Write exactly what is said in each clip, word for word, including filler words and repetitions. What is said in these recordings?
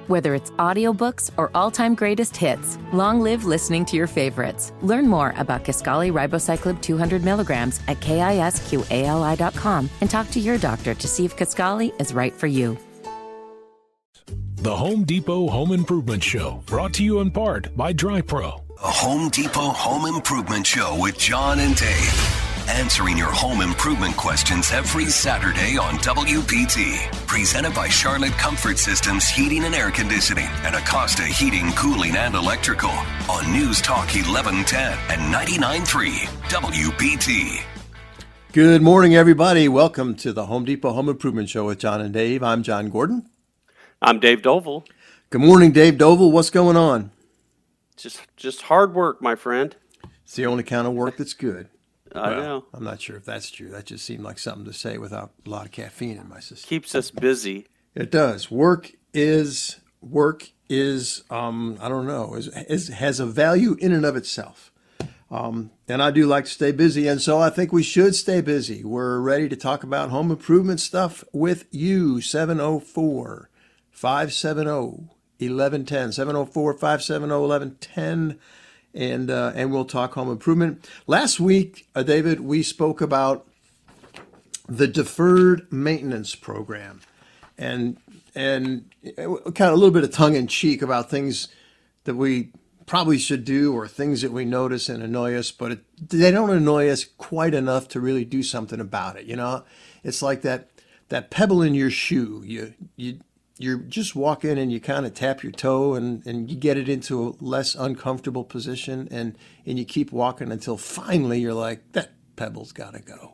Whether it's audiobooks or all-time greatest hits, long live listening to your favorites. Learn more about Kisqali Ribociclib two hundred milligrams at kisqali dot com and talk to your doctor to see if Kisqali is right for you. The Home Depot Home Improvement Show, brought to you in part by DryPro. The Home Depot Home Improvement Show with John and Dave. Answering your home improvement questions every Saturday on W P T. Presented by Charlotte Comfort Systems Heating and Air Conditioning and Acosta Heating, Cooling, and Electrical on News Talk eleven ten and ninety-nine point three W P T. Good morning, everybody. Welcome to the Home Depot Home Improvement Show with John and Dave. I'm John Gordon. I'm Dave Doval. Good morning, Dave Doval. What's going on? Just just hard work, my friend. It's the only kind of work that's good. I well, know. I'm not sure if that's true. That just seemed like something to say without a lot of caffeine in my system. Keeps us busy. It does. Work is, work is, um, I don't know, is, is has a value in and of itself. Um, and I do like to stay busy, and so I think we should stay busy. We're ready to talk about home improvement stuff with you. seven oh four, five seven oh, eleven ten. seven oh four, five seven oh, eleven ten. And uh, and we'll talk home improvement. Last week, uh, David, we spoke about the deferred maintenance program, and and kind of a little bit of tongue in cheek about things that we probably should do or things that we notice and annoy us, but it, they don't annoy us quite enough to really do something about it. You know, it's like that that pebble in your shoe. You you. You just walk in and you kind of tap your toe and, and you get it into a less uncomfortable position and, and you keep walking until finally you're like, that pebble's got to go.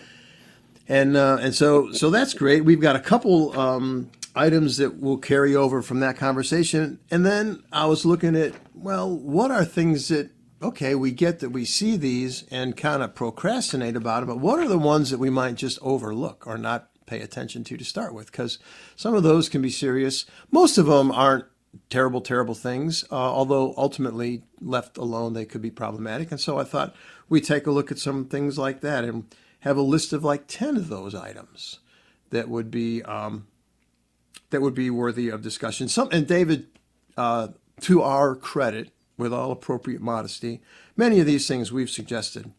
And uh, and so so that's great. We've got a couple um, items that will carry over from that conversation. And then I was looking at, well, what are things that, okay, we get that we see these and kind of procrastinate about it, but what are the ones that we might just overlook or not pay attention to to start with, because some of those can be serious. Most of them aren't terrible, terrible things, uh, although ultimately left alone they could be problematic. And so I thought we'd take a look at some things like that and have a list of like ten of those items that would be um, that would be worthy of discussion. Some and David, uh, to our credit, with all appropriate modesty, many of these things we've suggested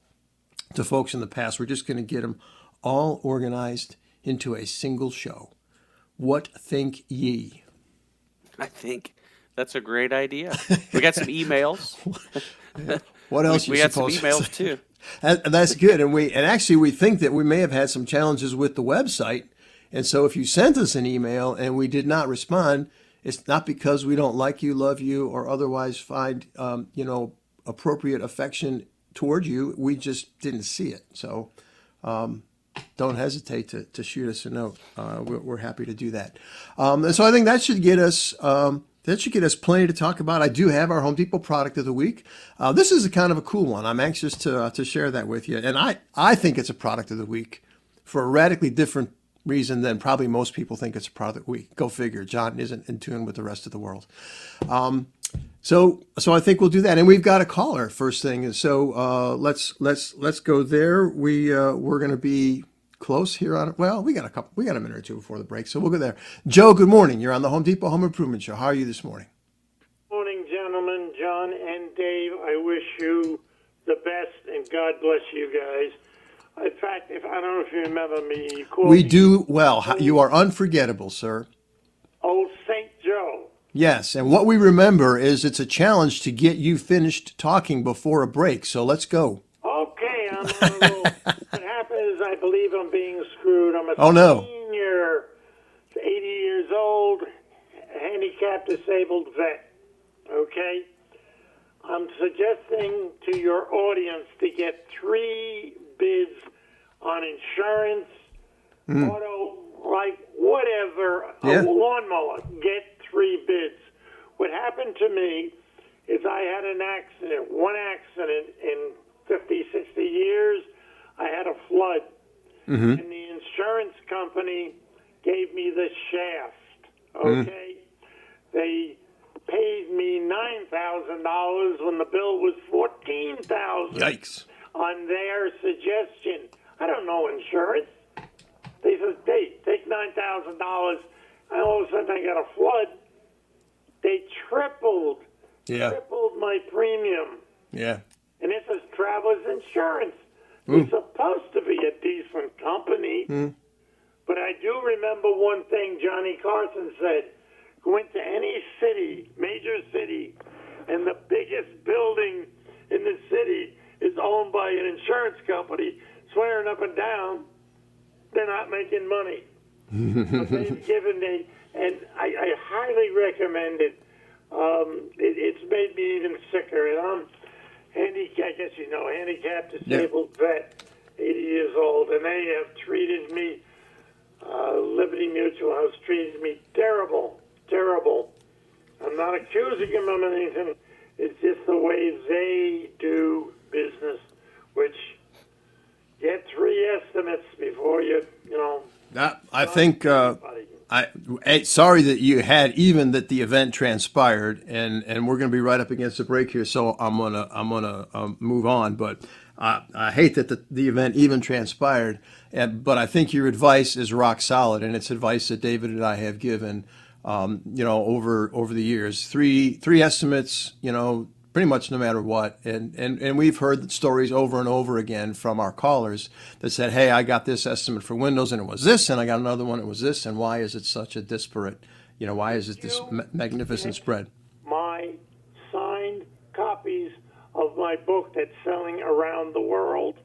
to folks in the past. We're just going to get them all organized into a single show. What think ye? I think that's a great idea. We got some emails. Yeah. What else? we you we got some supposed emails too. And that's good. And we and actually we think that we may have had some challenges with the website. And so if you sent us an email and we did not respond, it's not because we don't like you, love you, or otherwise find um, you know appropriate affection toward you. We just didn't see it. So. Um, Don't hesitate to, to shoot us a note. Uh, we're, we're happy to do that. Um, and so I think that should get us um, that should get us plenty to talk about. I do have our Home Depot product of the week. Uh, this is a kind of a cool one. I'm anxious to uh, to share that with you. And I, I think it's a product of the week for a radically different reason than probably most people think it's a product of the week. Go figure. John isn't in tune with the rest of the world. Um, So, so I think we'll do that, and we've got a caller first thing. So uh, let's let's let's go there. We uh, we're going to be close here on it. Well, we got a couple. We got a minute or two before the break, so we'll go there. Joe, good morning. You're on the Home Depot Home Improvement Show. How are you this morning? Morning, gentlemen, John and Dave. I wish you the best, and God bless you guys. In fact, if I don't know if you remember me, you called we me do well. You are unforgettable, sir. Old Saint Joe. Yes, and what we remember is it's a challenge to get you finished talking before a break, so let's go. Okay, I'm on a roll. What happened is I believe I'm being screwed. I'm a oh, no. senior, eighty years old, handicapped, disabled vet, okay? I'm suggesting to your audience to get three bids on insurance, mm. auto, like whatever, yeah. a lawnmower. Get three bids. What happened to me is I had an accident, one accident in fifty, sixty years. I had a flood. Mm-hmm. And the insurance company gave me the shaft, okay? Mm. They paid me nine thousand dollars when the bill was fourteen thousand dollars. Yikes. On their suggestion. I don't know insurance. They said, hey, take nine thousand dollars. And all of a sudden I got a flood. they tripled, Yeah. tripled my premium. Yeah. And this is Travelers Insurance. It's supposed to be a decent company. Mm. But I do remember one thing Johnny Carson said. Go into any city, major city, and the biggest building in the city is owned by an insurance company, swearing up and down they're not making money. But they've given a, and I, I highly recommend it. Um, it. It's made me even sicker. And I'm handicapped, I guess you know, handicapped, disabled yeah. vet, eighty years old, and they have treated me, uh, Liberty Mutual House treated me terrible, terrible. I'm not accusing them of anything. It's just the way they do business, which get three estimates before you, you know. That, I think, uh, I, I sorry that you had even that the event transpired, and, and we're going to be right up against the break here, so I'm gonna I'm gonna um, move on. But uh, I hate that the, the event even transpired, and but I think your advice is rock solid, and it's advice that David and I have given, um, you know, over over the years. Three three estimates, you know, pretty much no matter what. And, and, and we've heard stories over and over again from our callers that said, hey, I got this estimate for windows and it was this, and I got another one, it was this, and why is it such a disparate, you know, why is it this ma- magnificent spread? My signed copies of my book that's selling around the world.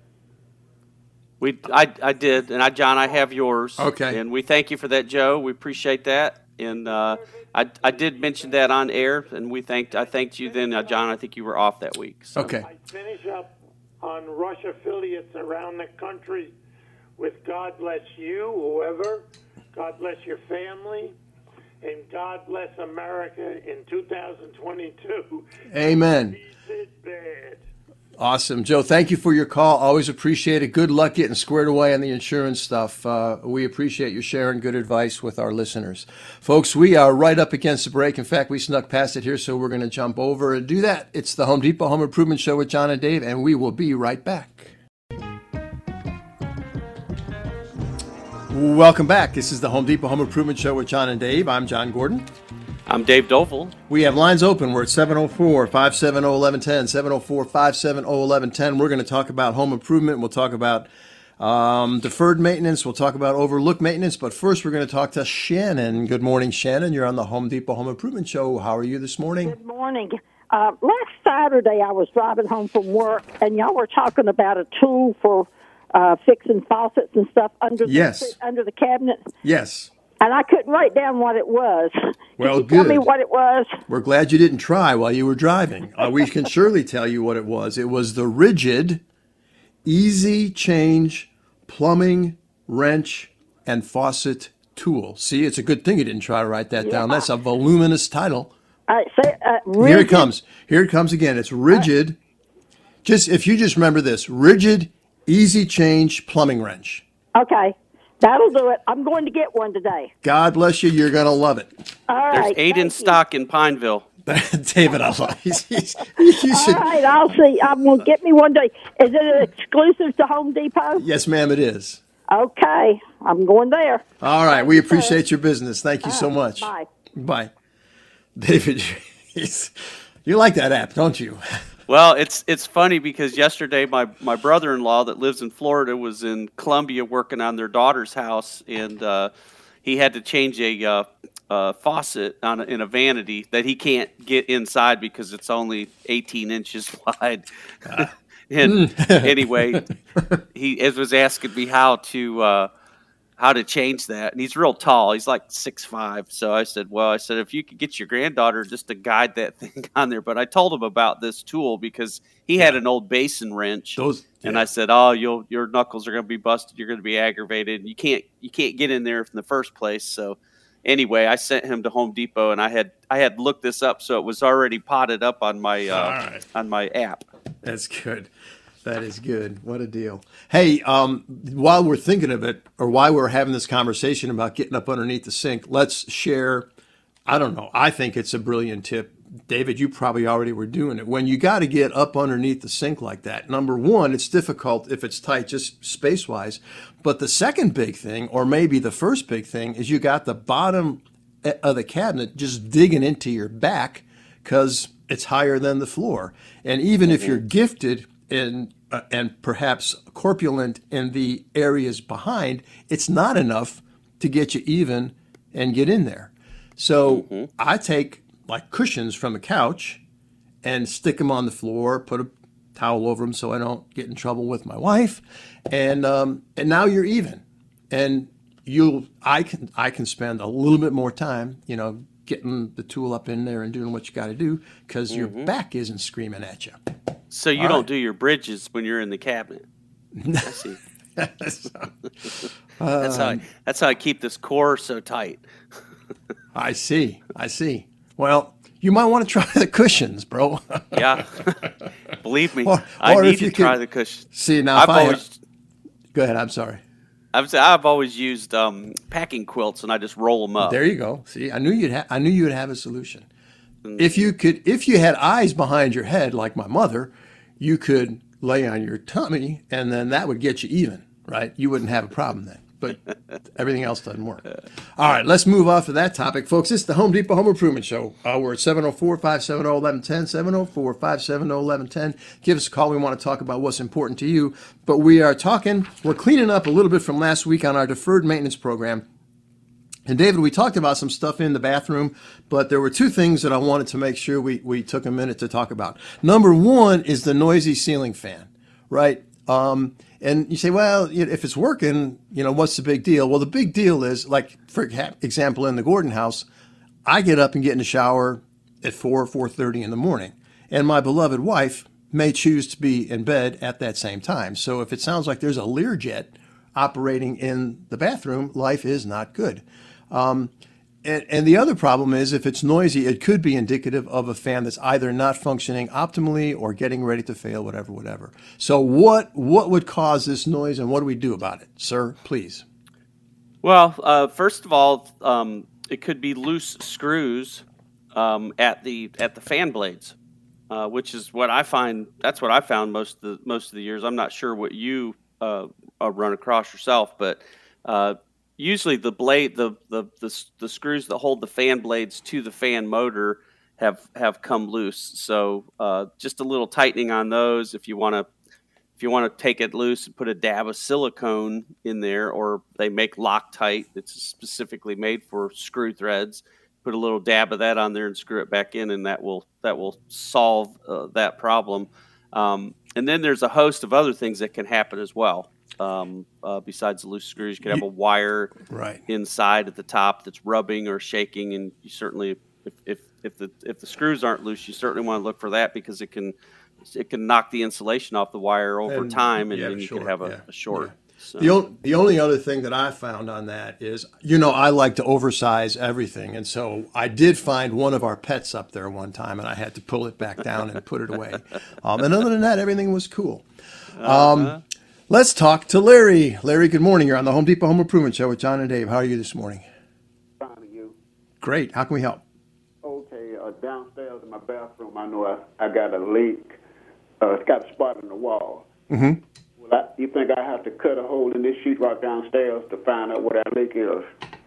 We, I, I did, and I, John, I have yours. Okay. And we thank you for that, Joe. We appreciate that. And uh, I, I did mention that on air, and we thanked, I thanked you then, uh, John. I think you were off that week. So. Okay. I finish up on Rush affiliates around the country with God bless you, whoever, God bless your family, and God bless America in two thousand twenty-two. Amen. Is it bad? Awesome. Joe, thank you for your call. Always appreciate it. Good luck getting squared away on the insurance stuff. Uh, we appreciate you sharing good advice with our listeners. Folks, we are right up against the break. In fact, we snuck past it here, so we're going to jump over and do that. It's the Home Depot Home Improvement Show with John and Dave, and we will be right back. Welcome back. This is the Home Depot Home Improvement Show with John and Dave. I'm John Gordon. I'm Dave Doval. We have lines open. We're at seven oh four, five seven oh, one one one oh, seven oh four, five seven oh, one one one oh. We're going to talk about home improvement. We'll talk about um, deferred maintenance. We'll talk about overlooked maintenance. But first, we're going to talk to Shannon. Good morning, Shannon. You're on the Home Depot Home Improvement Show. How are you this morning? Good morning. Uh, last Saturday, I was driving home from work, and y'all were talking about a tool for uh, fixing faucets and stuff under the, yes. under the cabinet. Yes. And I couldn't write down what it was. Well, Could you good. Tell me what it was. We're glad you didn't try while you were driving. Uh, we can surely tell you what it was. It was the Ridgid Easy Change Plumbing Wrench and Faucet Tool. See, it's a good thing you didn't try to write that yeah. down. That's a voluminous title. I say, uh, Here it comes. Here it comes again. It's Ridgid. Just if you just remember this, Ridgid Easy Change Plumbing Wrench. Okay. That'll do it. I'm going to get one today. God bless you. You're going to love it. All right. There's eight in you. stock in Pineville. David, I love he's, he's, you should, All right, I'll see. I'm going to get me one day. Is it exclusive to Home Depot? Yes, ma'am, it is. Okay. I'm going there. All right. We appreciate your business. Thank you so much. Bye. Bye. David, he's, you like that app, don't you? Well, it's it's funny because yesterday my, my brother-in-law that lives in Florida was in Columbia working on their daughter's house, and uh, he had to change a uh, uh, faucet on a, in a vanity that he can't get inside because it's only eighteen inches wide. Uh. and anyway, he it was asking me how to uh, how to change that, and he's real tall. He's like six five. So I said, well, I said, if you could get your granddaughter just to guide that thing on there. But I told him about this tool because he had an old basin wrench. Those, yeah. And I said, oh, you'll, your knuckles are going to be busted. You're going to be aggravated. You can't, you can't get in there in the first place. So anyway, I sent him to Home Depot, and I had, I had looked this up. So it was already potted up on my, uh, right. on my app. That's good. That is good. What a deal. Hey, um, while we're thinking of it, or while we're having this conversation about getting up underneath the sink, let's share, I don't know, I think it's a brilliant tip. David, you probably already were doing it. When you got to get up underneath the sink like that, number one, it's difficult if it's tight, just space-wise. But the second big thing, or maybe the first big thing, is you got the bottom of the cabinet just digging into your back because it's higher than the floor. And even if you're gifted in uh, and perhaps corpulent in the areas behind, it's not enough to get you even and get in there. So mm-hmm. I take like cushions from the couch and stick them on the floor, put a towel over them so I don't get in trouble with my wife, and um, and now you're even, and you I can I can spend a little bit more time, you know, getting the tool up in there and doing what you got to do because mm-hmm. your back isn't screaming at you. So you All don't right. do your bridges when you're in the cabinet. I see. so, that's how I, that's how I keep this core so tight. I see. I see. Well, you might want to try the cushions, bro. Yeah. Believe me, or, I or need if you to try could, the cushions. See, now I've if I always, have, go ahead. I'm sorry. I've I've always used um, packing quilts, and I just roll them up. There you go. See, I knew you'd ha- I knew you would have a solution. Mm-hmm. If you could, if you had eyes behind your head like my mother, you could lay on your tummy, and then that would get you even, right? You wouldn't have a problem then. But everything else doesn't work. All right, let's move off of that topic, folks. It's the Home Depot Home Improvement Show. Uh, we're at seven oh four, five seven oh, eleven ten, seven oh four, five seven oh, eleven ten. Give us a call. We want to talk about what's important to you. But we are talking, we're cleaning up a little bit from last week on our deferred maintenance program. And David, we talked about some stuff in the bathroom, but there were two things that I wanted to make sure we, we took a minute to talk about. Number one is the noisy ceiling fan, right? Um, and you say, well, if it's working, you know, what's the big deal? Well, the big deal is, like, for example, in the Gordon house, I get up and get in the shower at four or four thirty in the morning, and my beloved wife may choose to be in bed at that same time. So if it sounds like there's a Learjet operating in the bathroom, life is not good. Um, and, and the other problem is if it's noisy, it could be indicative of a fan that's either not functioning optimally or getting ready to fail, whatever, whatever. So what what would cause this noise, and what do we do about it? Sir, please. Well, uh, first of all, um, it could be loose screws um, at the at the fan blades, uh, which is what I find. That's what I found most of the most of the years. I'm not sure what you uh, run across yourself, but uh, usually the blade, the, the the the screws that hold the fan blades to the fan motor have have come loose. So uh, just a little tightening on those. If you want to, if you want to take it loose and put a dab of silicone in there, or they make Loctite that's specifically made for screw threads. Put a little dab of that on there and screw it back in, and that will that will solve uh, that problem. Um, and then there's a host of other things that can happen as well. Um, uh, besides the loose screws, you could have a wire right inside at the top that's rubbing or shaking, and you certainly, if, if if the if the screws aren't loose, you certainly want to look for that because it can it can knock the insulation off the wire over and, time, and yeah, then you short, could have a, yeah, a short. Yeah. So. The, only, the only other thing that I found on that is, you know, I like to oversize everything. And so I did find one of our pets up there one time, and I had to pull it back down and put it away. Um, and other than that, everything was cool. Um, uh-huh. Let's talk to Larry. Larry, good morning. You're on the Home Depot Home Improvement Show with John and Dave. How are you this morning? Fine, and you? Great. How can we help? Okay, uh, downstairs in my bathroom, I know I, I got a leak. Uh, it's got a spot in the wall. Mm-hmm. Well, I, you think I have to cut a hole in this sheetrock downstairs to find out what that leak is?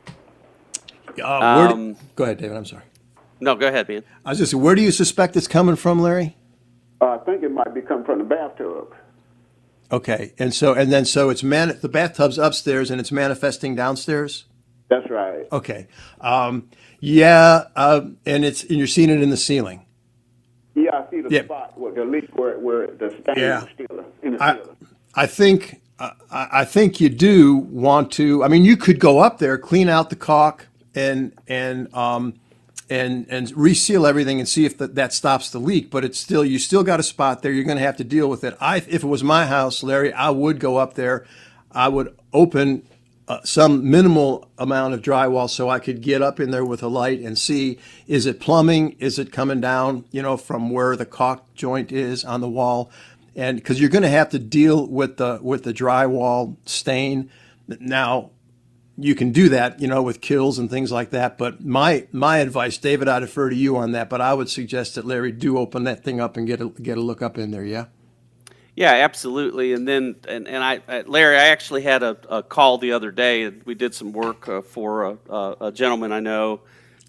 Uh, where Um, do, go ahead, David. I'm sorry. No, go ahead, man. I was just saying, where do you suspect it's coming from, Larry? Uh, I think it might be coming from the bathtub. Okay, and so and then so it's man the bathtub's upstairs and it's manifesting downstairs. That's right. Okay, um, yeah, uh, and it's and you're seeing it in the ceiling. Yeah, I see the Yeah. spot where the leak where where the stain Yeah. is still in the I, ceiling. I think uh, I I think you do want to. I mean, you could go up there, clean out the caulk, and and um, and and reseal everything and see if that that stops the leak. But it's still you still got a spot there. You're going to have to deal with it. I if it was my house, Larry, I would go up there. I would open uh, some minimal amount of drywall so I could get up in there with a light and see, is it plumbing? Is it coming down, you know, from where the caulk joint is on the wall? And because you're going to have to deal with the with the drywall stain. Now, you can do that, you know, with kills and things like that. But my my advice, David, I defer to you on that. But I would suggest that Larry do open that thing up and get a get a look up in there. Yeah. Yeah, absolutely. And then, and, and I, I, Larry, I actually had a, a call the other day. We did some work uh, for a, a, a gentleman I know,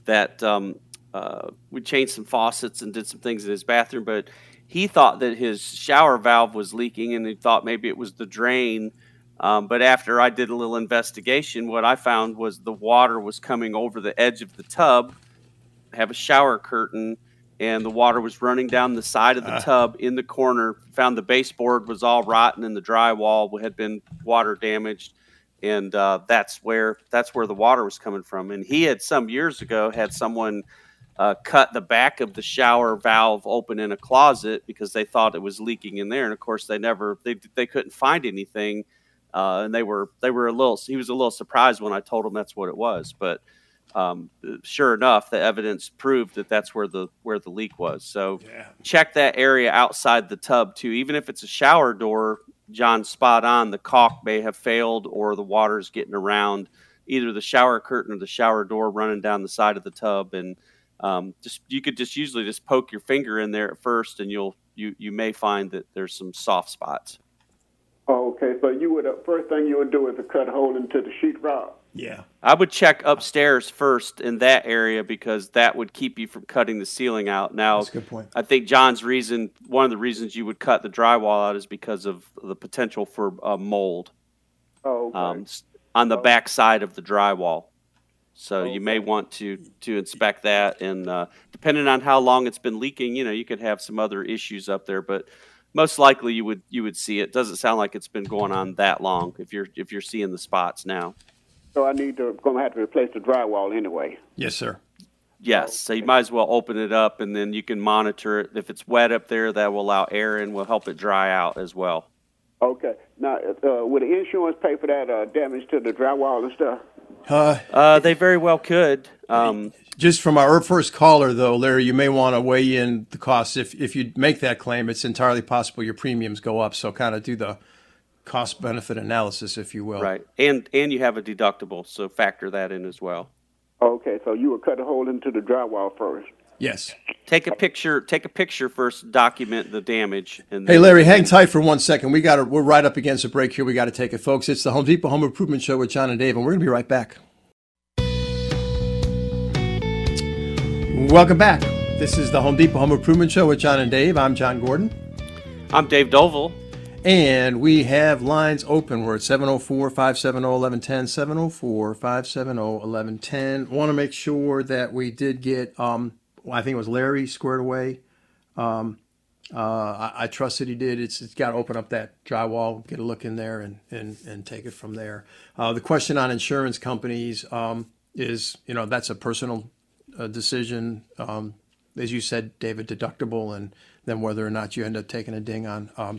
that um, uh, we changed some faucets and did some things in his bathroom, but he thought that his shower valve was leaking, and he thought maybe it was the drain. Um, but after I did a little investigation, what I found was the water was coming over the edge of the tub. I have a shower curtain, and the water was running down the side of the uh. tub in the corner. Found the baseboard was all rotten, and the drywall had been water damaged. And uh, that's where that's where the water was coming from. And he had some years ago had someone uh, cut the back of the shower valve open in a closet because they thought it was leaking in there. And of course, they never they they couldn't find anything. Uh, and they were they were a little he was a little surprised when I told him that's what it was. But um, sure enough, the evidence proved that that's where the where the leak was. So yeah. Check that area outside the tub too, even if it's a shower door. John's spot on. The caulk may have failed, or the water's getting around either the shower curtain or the shower door running down the side of the tub. And um, just you could just usually just poke your finger in there at first, and you'll you you may find that there's some soft spots. Oh, okay. So you would uh, first thing you would do is to cut a hole into the sheetrock. Yeah, I would check upstairs first in that area because that would keep you from cutting the ceiling out. Now, that's a good point. I think John's reason, one of the reasons you would cut the drywall out is because of the potential for uh, mold. Oh, okay. Um, on the oh. back side of the drywall. So okay. you may want to to inspect that, and uh, depending on how long it's been leaking, you know, you could have some other issues up there, but most likely you would you would see it. Doesn't sound like it's been going on that long if you're if you're seeing the spots now. So I need to going to have to replace the drywall anyway. Yes, sir. Yes. Okay. So you might as well open it up, and then you can monitor it. If it's wet up there, that will allow air and will help it dry out as well. Okay. Now, uh, would the insurance pay for that uh, damage to the drywall and stuff? Uh, uh, they very well could. Um, just from our first caller, though, Larry, you may want to weigh in the costs. If if you make that claim, it's entirely possible your premiums go up. So kind of do the cost-benefit analysis, if you will. Right. And and you have a deductible, so factor that in as well. Okay, so you would cut a hole into the drywall first. Yes. Take a picture. Take a picture first. Document the damage. And hey, Larry, hang tight for one second. We got to. We're right up against a break here. We got to take it, folks. It's the Home Depot Home Improvement Show with John and Dave, and we're going to be right back. Welcome back. This is the Home Depot Home Improvement Show with John and Dave. I'm John Gordon. I'm Dave Dovell. And we have lines open. We're at seven oh four, five seven oh, eleven ten, seven oh four, five seven oh, eleven ten. Want to make sure that we did get, um, well, I think it was Larry squared away. Um, uh, I, I trust that he did. It's, it's got to open up that drywall, get a look in there, and and, and take it from there. Uh, the question on insurance companies um, is, you know, that's a personal uh, decision. Um, as you said, David, deductible, and then whether or not you end up taking a ding on um,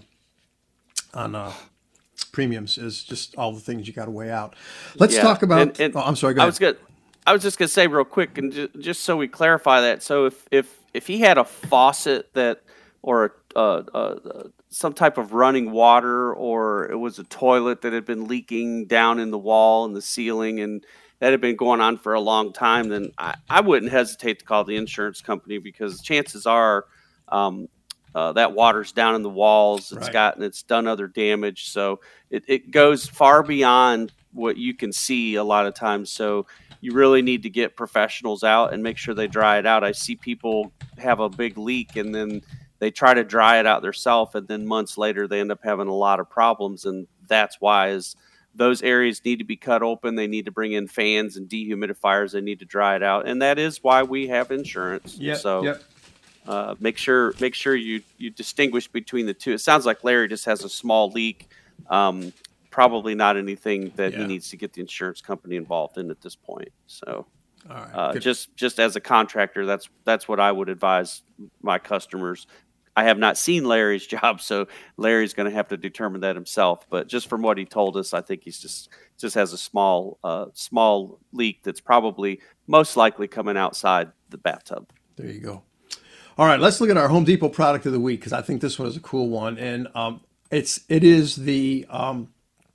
on uh, premiums is just all the things you got to weigh out. Let's yeah. talk about. And, and oh, I'm sorry. Go I ahead. was good. I was just gonna say real quick, and just, just so we clarify that. So if if if he had a faucet that, or a, uh, uh, some type of running water, or it was a toilet that had been leaking down in the wall and the ceiling, and that had been going on for a long time, then I, I wouldn't hesitate to call the insurance company, because chances are. Um, Uh, that water's down in the walls. It's right. gotten, it's done other damage. So it, it goes far beyond what you can see a lot of times. So you really need to get professionals out and make sure they dry it out. I see people have a big leak and then they try to dry it out themselves, and then months later they end up having a lot of problems. And that's why is those areas need to be cut open. They need to bring in fans and dehumidifiers. They need to dry it out. And that is why we have insurance. Yep, so yep. Uh, make sure make sure you, you distinguish between the two. It sounds like Larry just has a small leak, um, probably not anything that yeah. he needs to get the insurance company involved in at this point. So, All right. uh, just just as a contractor, that's that's what I would advise my customers. I have not seen Larry's job, so Larry's going to have to determine that himself. But just from what he told us, I think he's just just has a small uh, small leak that's probably most likely coming outside the bathtub. There you go. All right, let's look at our Home Depot product of the week, because I think this one is a cool one, and um, it's it is the um,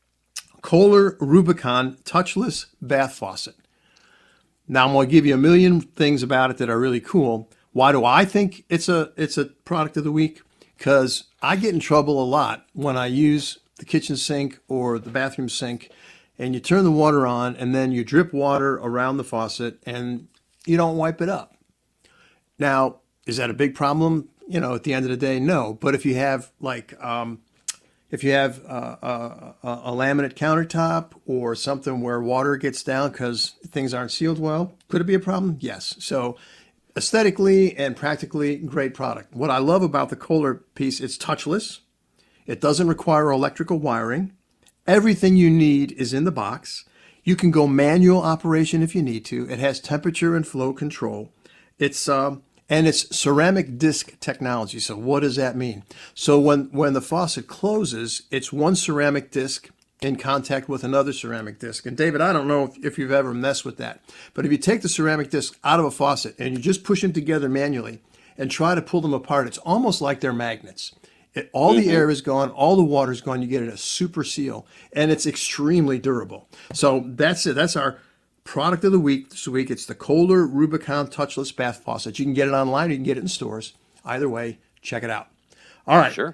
Kohler Rubicon touchless bath faucet. Now I'm going to give you a million things about it that are really cool. Why do I think it's a it's a product of the week? Because I get in trouble a lot when I use the kitchen sink or the bathroom sink, and you turn the water on, and then you drip water around the faucet, and you don't wipe it up. Now, is that a big problem? You know, at the end of the day, no. But if you have like, um, if you have uh, a, a laminate countertop or something where water gets down because things aren't sealed well, could it be a problem? Yes. So aesthetically and practically, great product. What I love about the Kohler piece, it's touchless. It doesn't require electrical wiring. Everything you need is in the box. You can go manual operation if you need to. It has temperature and flow control. It's um, and it's ceramic disc technology. So what does that mean? So when, when the faucet closes, it's one ceramic disc in contact with another ceramic disc. And David, I don't know if, if you've ever messed with that, but if you take the ceramic disc out of a faucet and you just push them together manually and try to pull them apart, it's almost like they're magnets. It, all mm-hmm. the air is gone, all the water is gone. You get it a super seal, and it's extremely durable. So that's it. That's our product of the week this week. It's the Kohler Rubicon Touchless Bath Faucet. You can get it online. You can get it in stores. Either way, check it out. All right. Sure.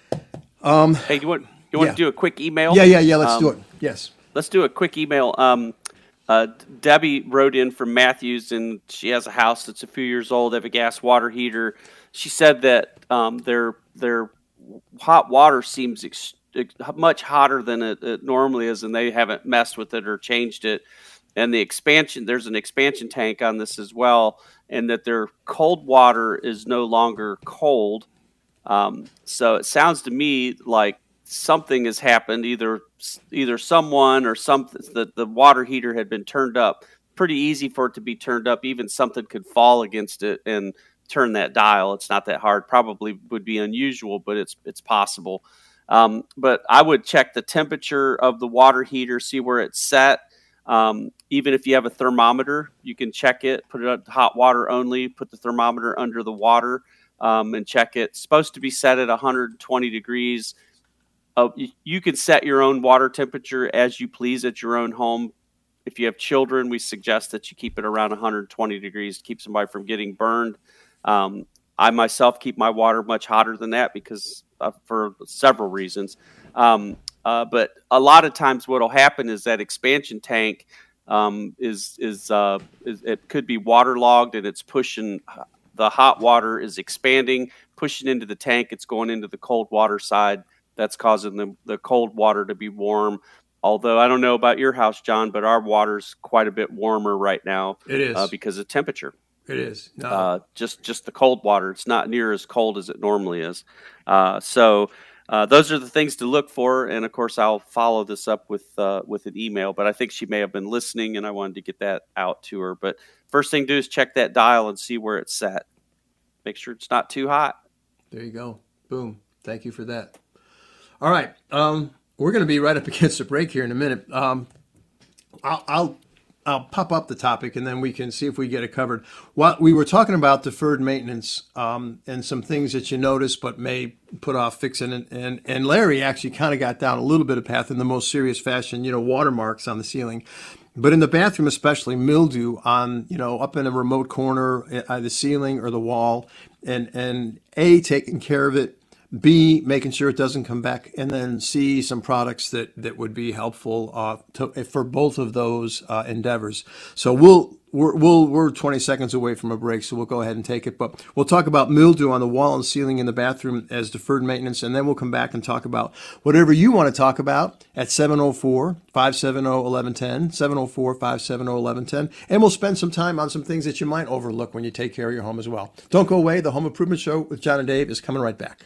Um, hey, you want you want yeah. to do a quick email? Yeah, yeah, yeah. Let's um, do it. Yes. Let's do a quick email. Um, uh, Debbie wrote in from Matthews, and she has a house that's a few years old. They have a gas water heater. She said that um, their their hot water seems ex- ex- much hotter than it, it normally is, and they haven't messed with it or changed it. And the expansion, there's an expansion tank on this as well, and that their cold water is no longer cold. Um, so it sounds to me like something has happened. Either either someone or something, that the water heater had been turned up. Pretty easy for it to be turned up. Even something could fall against it and turn that dial. It's not that hard. Probably would be unusual, but it's it's possible. Um, but I would check the temperature of the water heater, see where it's set. Um, even if you have a thermometer, you can check it, put it on hot water only, put the thermometer under the water, um, and check it. It's supposed to be set at one hundred twenty degrees. Uh, you, you can set your own water temperature as you please at your own home. If you have children, we suggest that you keep it around one hundred twenty degrees to keep somebody from getting burned. Um, I myself keep my water much hotter than that because uh, for several reasons. Um, uh, but a lot of times what will happen is that expansion tank um, is, is, uh, is, it could be waterlogged, and it's pushing, the hot water is expanding, pushing into the tank. It's going into the cold water side. That's causing the, the cold water to be warm. Although I don't know about your house, John, but our water's quite a bit warmer right now. It is. Uh, because of temperature. It is. No. Uh, just just the cold water. It's not near as cold as it normally is. Uh, so uh, those are the things to look for. And, of course, I'll follow this up with uh, with an email. But I think she may have been listening, and I wanted to get that out to her. But first thing to do is check that dial and see where it's set. Make sure it's not too hot. There you go. Boom. Thank you for that. All right. Um, we're going to be right up against a break here in a minute. Um, I'll... I'll I'll pop up the topic, and then we can see if we get it covered. What we were talking about deferred maintenance um, and some things that you notice but may put off fixing. And, and, and Larry actually kind of got down a little bit of path in the most serious fashion, you know, watermarks on the ceiling. But in the bathroom especially, mildew on, you know, up in a remote corner, either the ceiling or the wall, and, and A, taking care of it, B, making sure it doesn't come back, and then C, some products that, that would be helpful uh, to, for both of those uh, endeavors. So we'll we're we'll, we're twenty seconds away from a break, so we'll go ahead and take it. But we'll talk about mildew on the wall and ceiling in the bathroom as deferred maintenance, and then we'll come back and talk about whatever you want to talk about at seven oh four, five seven oh, one one one oh, seven oh four, five seven oh, one one one oh, and we'll spend some time on some things that you might overlook when you take care of your home as well. Don't go away. The Home Improvement Show with John and Dave is coming right back.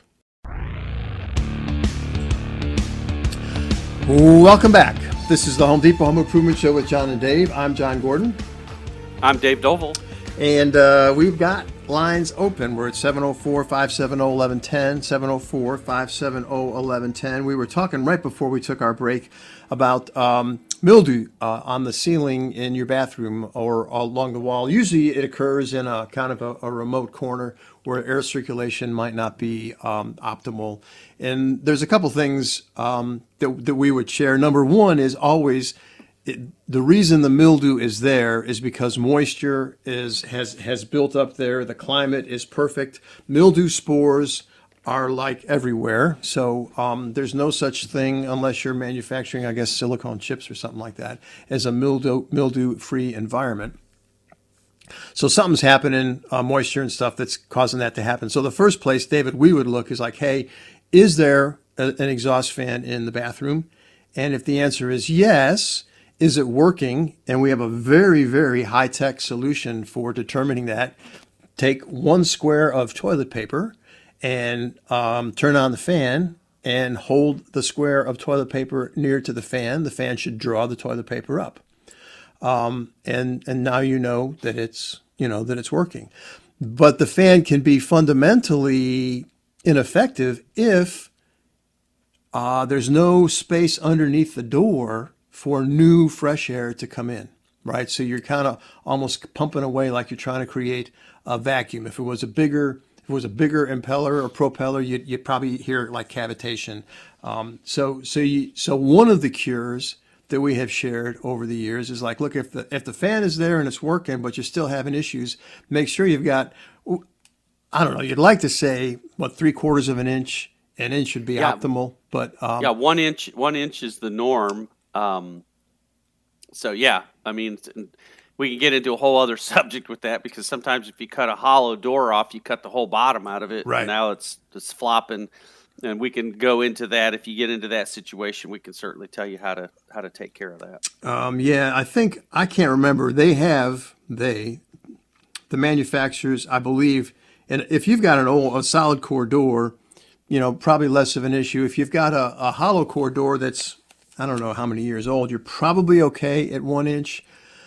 Welcome back. This is the Home Depot Home Improvement Show with John and Dave. I'm John Gordon. I'm Dave Doval. And uh, we've got lines open. We're at seven oh four, five seven oh, one one one oh, seven oh four, five seven oh, one one one oh. We were talking right before we took our break about um, mildew uh, on the ceiling in your bathroom or along the wall. Usually it occurs in a kind of a, a remote corner where air circulation might not be um, optimal. And there's a couple things um, that, that we would share. Number one is always it, the reason the mildew is there is because moisture is has has built up there. The climate is perfect. Mildew spores are like everywhere. So um, there's no such thing, unless you're manufacturing, I guess, silicone chips or something like that, as a mildew mildew-free environment. So something's happening, uh, moisture and stuff that's causing that to happen. So the first place, David, we would look is like, hey, is there a, an exhaust fan in the bathroom? And if the answer is yes, is it working? And we have a very, very high-tech solution for determining that. Take one square of toilet paper and um, turn on the fan and hold the square of toilet paper near to the fan. The fan should draw the toilet paper up. Um, and, and now you know that it's, you know, that it's working. But the fan can be fundamentally ineffective if uh, there's no space underneath the door for new fresh air to come in, right? So you're kind of almost pumping away like you're trying to create a vacuum. If it was a bigger, if it was a bigger impeller or propeller, you'd, you'd probably hear like cavitation. Um, so, so you, so one of the cures that we have shared over the years is like, look, if the if the fan is there and it's working, but you're still having issues, make sure you've got, I don't know, you'd like to say, what, three quarters of an inch, an inch should be yeah. optimal, but um, yeah, one inch, one inch is the norm. Um, so yeah, I mean, we can get into a whole other subject with that because sometimes if you cut a hollow door off, you cut the whole bottom out of it. Right. And now it's it's flopping. And we can go into that. If you get into that situation, we can certainly tell you how to how to take care of that. Um, yeah, I think, I can't remember. They have, they, the manufacturers, I believe, and if you've got an old, a solid core door, you know, probably less of an issue. If you've got a, a hollow core door that's, I don't know how many years old, you're probably okay at one inch.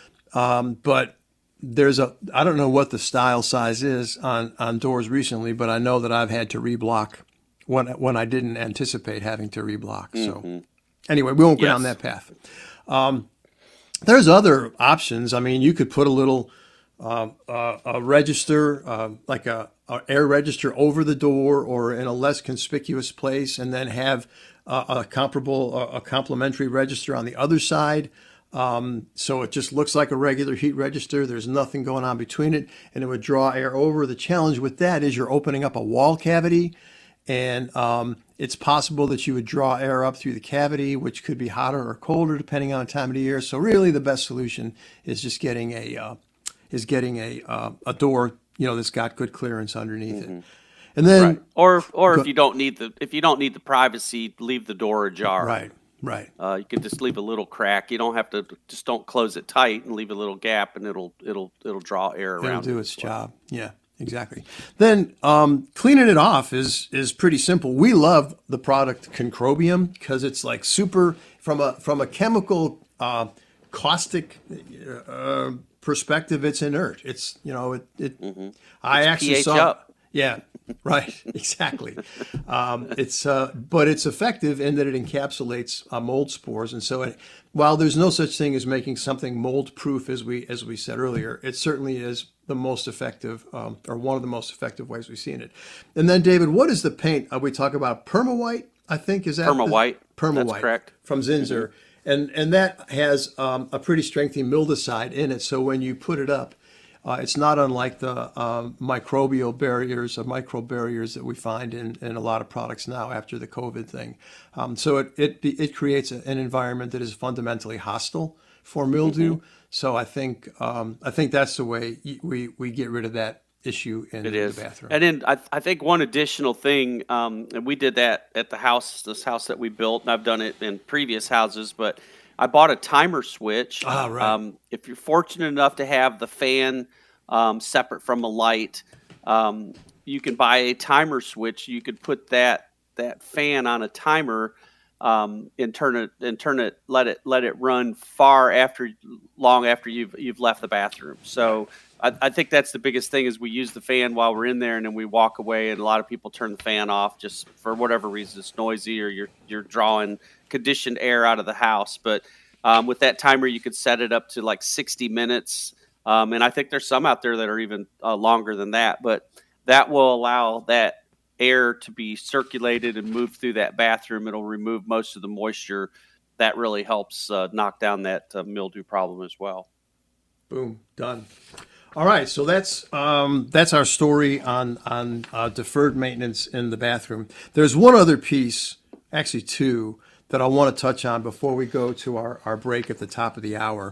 Um, but there's a, I don't know what the style size is on, on doors recently, but I know that I've had to reblock when when I didn't anticipate having to reblock. So mm-hmm. anyway, we won't go yes. down that path. Um, there's other options. I mean, you could put a little uh, uh, a register, uh, like a, a air register over the door or in a less conspicuous place, and then have uh, a comparable, uh, a complementary register on the other side. Um, so it just looks like a regular heat register. There's nothing going on between it, and it would draw air over. The challenge with that is you're opening up a wall cavity. And um, it's possible that you would draw air up through the cavity, which could be hotter or colder depending on the time of the year. So really, the best solution is just getting a uh, is getting a uh, a door, you know, that's got good clearance underneath mm-hmm. it. And then, right. or or go, if you don't need the if you don't need the privacy, leave the door ajar. Right, right. Uh, you could just leave a little crack. You don't have to just don't close it tight and leave a little gap, and it'll it'll it'll draw air around. It'll do its job. Yeah. Exactly. Then um, cleaning it off is is pretty simple. We love the product Concrobium because it's like super from a from a chemical uh, caustic uh, perspective. It's inert. It's you know it. it mm-hmm. I it's actually pH saw. Up. Yeah. Right. Exactly. um, it's uh, but it's effective in that it encapsulates uh, mold spores, and so it, while there's no such thing as making something mold proof, as we as we said earlier, it certainly is the most effective, um, or one of the most effective ways we've seen it. And then, David, what is the paint? Uh, we talk about Permawhite, I think, is that Permawhite? Permawhite, that's correct. From Zinsser, mm-hmm. and and that has um, a pretty strengthy mildewcide in it. So when you put it up, uh, it's not unlike the uh, microbial barriers or microbe barriers that we find in, in a lot of products now after the COVID thing. Um, so it it it creates a, an environment that is fundamentally hostile for mildew. Mm-hmm. So I think um, I think that's the way we, we get rid of that issue in it is. the bathroom. And then I, I think one additional thing, um, and we did that at the house, this house that we built, and I've done it in previous houses, but I bought a timer switch. Ah, right. Um, if you're fortunate enough to have the fan um, separate from a light, um, you can buy a timer switch. You could put that that fan on a timer. Um, and turn it and turn it, let it let it run far after, long after you've you've left the bathroom. So I, I think that's the biggest thing is we use the fan while we're in there, and then we walk away. And a lot of people turn the fan off just for whatever reason. It's noisy, or you're you're drawing conditioned air out of the house. But um, with that timer, you could set it up to like sixty minutes, um, and I think there's some out there that are even uh, longer than that. But that will allow that air to be circulated and move through that bathroom. It'll remove most of the moisture. That really helps uh, knock down that uh, mildew problem as well. Boom, done. All right, so that's um, that's our story on on uh, deferred maintenance in the bathroom. There's one other piece, actually two, that I want to touch on before we go to our, our break at the top of the hour.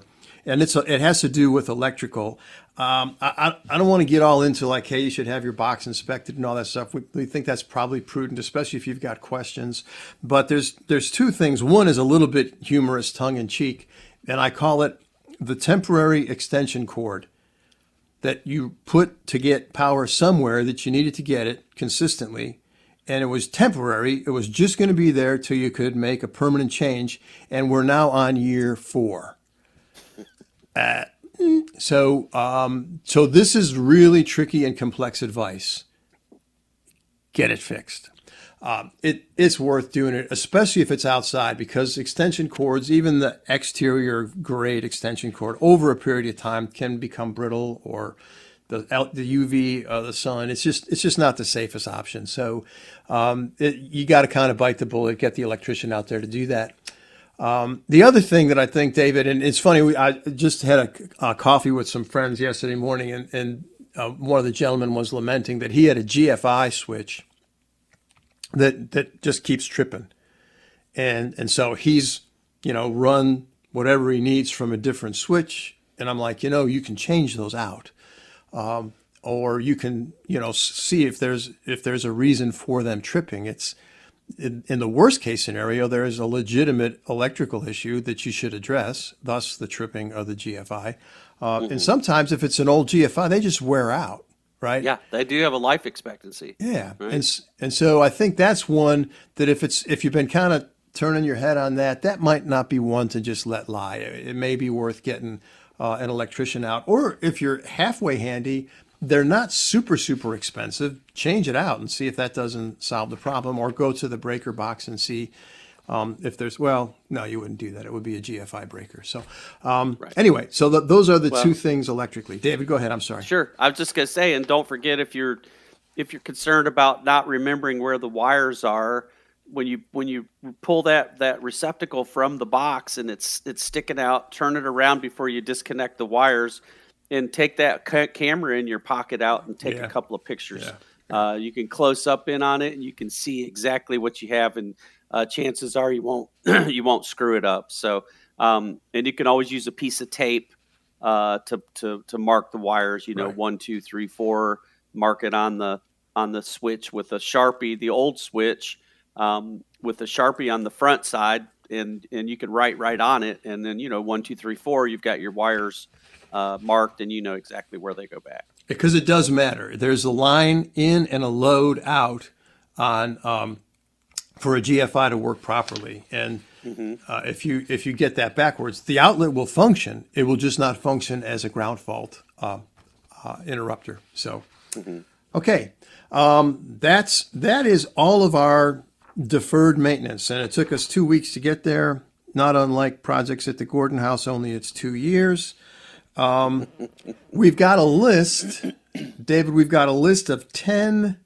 and it's a, it has to do with electrical. Um, I, I don't want to get all into like, hey, you should have your box inspected and all that stuff. We, we think that's probably prudent, especially if you've got questions. But there's there's two things. One is a little bit humorous, tongue in cheek, and I call it the temporary extension cord that you put to get power somewhere that you needed to get it consistently. And it was temporary. It was just going to be there till you could make a permanent change. And we're now on year four. Uh, so, um, so this is really tricky and complex advice. Get it fixed. Um, it, it's worth doing it, especially if it's outside, because extension cords, even the exterior grade extension cord, over a period of time can become brittle, or the the U V of the sun. It's just it's just not the safest option. So um, it, you got to kind of bite the bullet, get the electrician out there to do that. Um, the other thing that I think, David, and it's funny, we, I just had a, a coffee with some friends yesterday morning, and, and uh, one of the gentlemen was lamenting that he had a G F I switch that that just keeps tripping. And and so he's, you know, run whatever he needs from a different switch. And I'm like, you know, you can change those out. Um, or you can, you know, see if there's if there's a reason for them tripping. It's in, in the worst case scenario, there is a legitimate electrical issue that you should address, thus the tripping of the G F I. Uh, mm-hmm. And sometimes if it's an old G F I, they just wear out. Right. Yeah, they do have a life expectancy. Yeah, right? and and so I think that's one that if it's if you've been kind of turning your head on that, that might not be one to just let lie. It may be worth getting uh, an electrician out, or if you're halfway handy, they're not super super expensive. Change it out and see if that doesn't solve the problem, or go to the breaker box and see. Um, if there's, well, no, you wouldn't do that. It would be a G F I breaker. So um, right. Anyway, so the, those are the well, two things electrically. David, go ahead. I'm sorry. Sure. I was just going to say, and don't forget, if you're if you're concerned about not remembering where the wires are, when you when you pull that, that receptacle from the box and it's it's sticking out, turn it around before you disconnect the wires, and take that ca- camera in your pocket out and take yeah. a couple of pictures. Yeah. Uh, you can close up in on it, and you can see exactly what you have, and Uh, chances are you won't you won't screw it up. So, um, and you can always use a piece of tape uh, to to to mark the wires. You know, right. one, two, three, four. Mark it on the on the switch with a Sharpie, the old switch, um, with a Sharpie on the front side, and and you can write right on it. And then you know, one, two, three, four. You've got your wires uh, marked, and you know exactly where they go back. Because it does matter. There's a line in and a load out on. Um, for a G F I to work properly. And mm-hmm. uh, if you if you get that backwards, the outlet will function. It will just not function as a ground fault uh, uh, interrupter. So, mm-hmm. okay, um, that's that is all of our deferred maintenance, and it took us two weeks to get there. Not unlike projects at the Gordon House, only it's two years. Um, we've got a list, David. We've got a list of ten.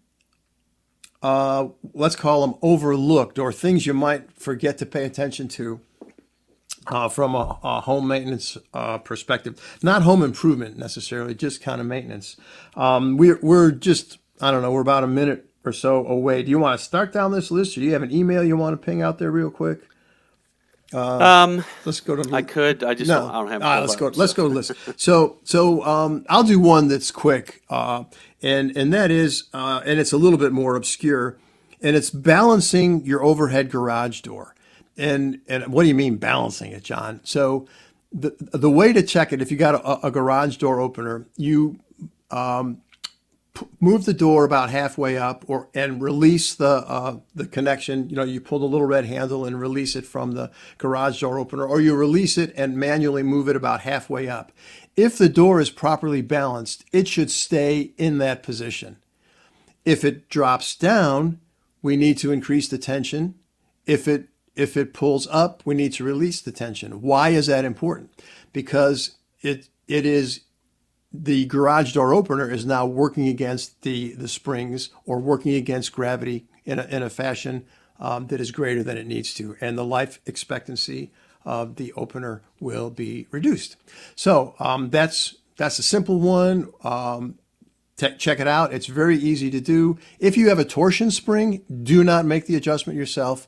Uh, let's call them overlooked, or things you might forget to pay attention to uh, from a, a home maintenance uh, perspective. Not home improvement necessarily, just kind of maintenance. Um, we're, we're just, I don't know, we're about a minute or so away. Do you want to start down this list, or do you have an email you want to ping out there real quick? Uh, um, let's go to. I could. I just no. don't, I don't have. Uh, let's go. Up, let's so. go to list. So, so um, I'll do one that's quick, uh, and and that is, uh, and it's a little bit more obscure, and it's balancing your overhead garage door. And and what do you mean balancing it, John? So, the the way to check it, if you got a, a garage door opener, you um, p- move the door about halfway up, or and release the uh, the connection. You know, you pull the little red handle and release it from the garage door opener, or you release it and manually move it about halfway up. If the door is properly balanced, it should stay in that position. If it drops down, we need to increase the tension. If it if it pulls up, we need to release the tension. Why is that important? Because it it is the garage door opener is now working against the, the springs, or working against gravity in a, in a fashion um, that is greater than it needs to. And the life expectancy of the opener will be reduced. So um, that's that's a simple one. Um, t- check it out. It's very easy to do. If you have a torsion spring, do not make the adjustment yourself.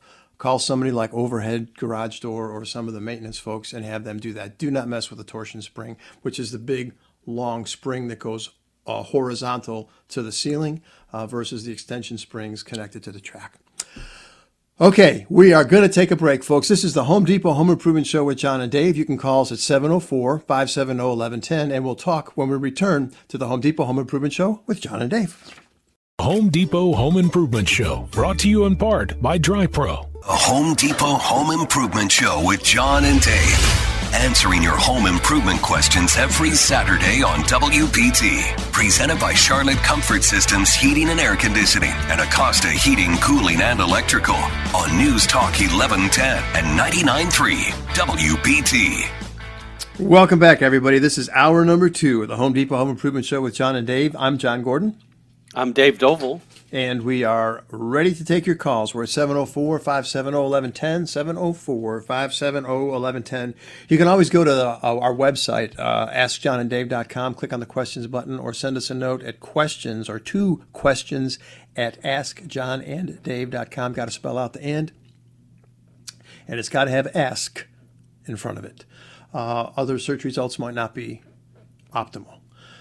call somebody like Overhead Garage Door or some of the maintenance folks and have them do that. Do not mess with the torsion spring, which is the big, long spring that goes uh, horizontal to the ceiling uh, versus the extension springs connected to the track. Okay, we are going to take a break, folks. This is the Home Depot Home Improvement Show with John and Dave. You can call us at seven oh four, five seven oh, one one one zero, and we'll talk when we return to the Home Depot Home Improvement Show with John and Dave. Home Depot Home Improvement Show, brought to you in part by DryPro. A Home Depot Home Improvement Show with John and Dave. Answering your home improvement questions every Saturday on W P T. Presented by Charlotte Comfort Systems Heating and Air Conditioning and Acosta Heating, Cooling, and Electrical on News Talk eleven ten and ninety-nine point three W P T. Welcome back, everybody. This is hour number two of the Home Depot Home Improvement Show with John and Dave. I'm John Gordon. I'm Dave Doval. And we are ready to take your calls. We're at seven oh four, five seven oh, one one one zero, seven oh four, five seven oh, one one one zero. You can always go to the, uh, our website, uh, ask john and dave dot com, click on the questions button, or send us a note at questions, or two questions at ask john and dave dot com. Got to spell out the and, and it's got to have ask in front of it. Uh, other search results might not be optimal.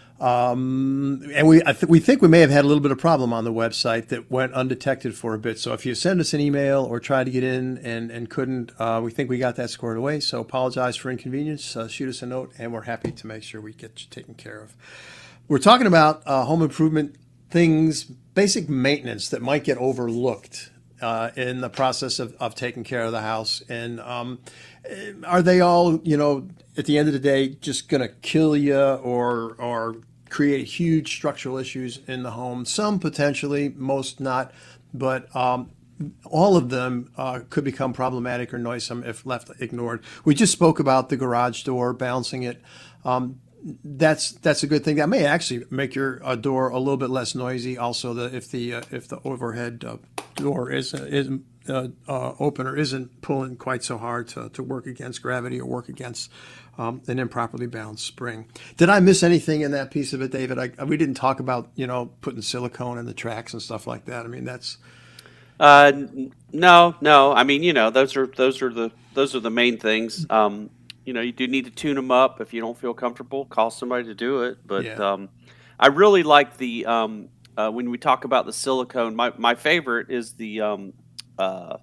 Um, and we I th- we think we may have had a little bit of problem on the website that went undetected for a bit. So if you send us an email or try to get in and, and couldn't, uh, we think we got that squared away. So apologize for inconvenience. Uh, shoot us a note, and we're happy to make sure we get you taken care of. We're talking about uh, home improvement things, basic maintenance that might get overlooked uh, in the process of, of taking care of the house. And um, are they all, you know, at the end of the day, just going to kill you or or create huge structural issues in the home? Some potentially, most not, but um, all of them uh, could become problematic or noisome if left ignored. We just spoke about the garage door, balancing it. Um, that's that's a good thing. That may actually make your uh, door a little bit less noisy. Also, the if the uh, if the overhead uh, door is uh, is uh, uh, opener isn't pulling quite so hard to, to work against gravity or work against um, an improperly balanced spring. Did I miss anything in that piece of it, David? I, we didn't talk about, you know, putting silicone in the tracks and stuff like that. I mean, that's uh, no, no. I mean, you know, those are those are the those are the main things. Um, you know, you do need to tune them up. If you don't feel comfortable, call somebody to do it. But yeah. um, I really like the um, uh, when we talk about the silicone. My my favorite is the um, uh,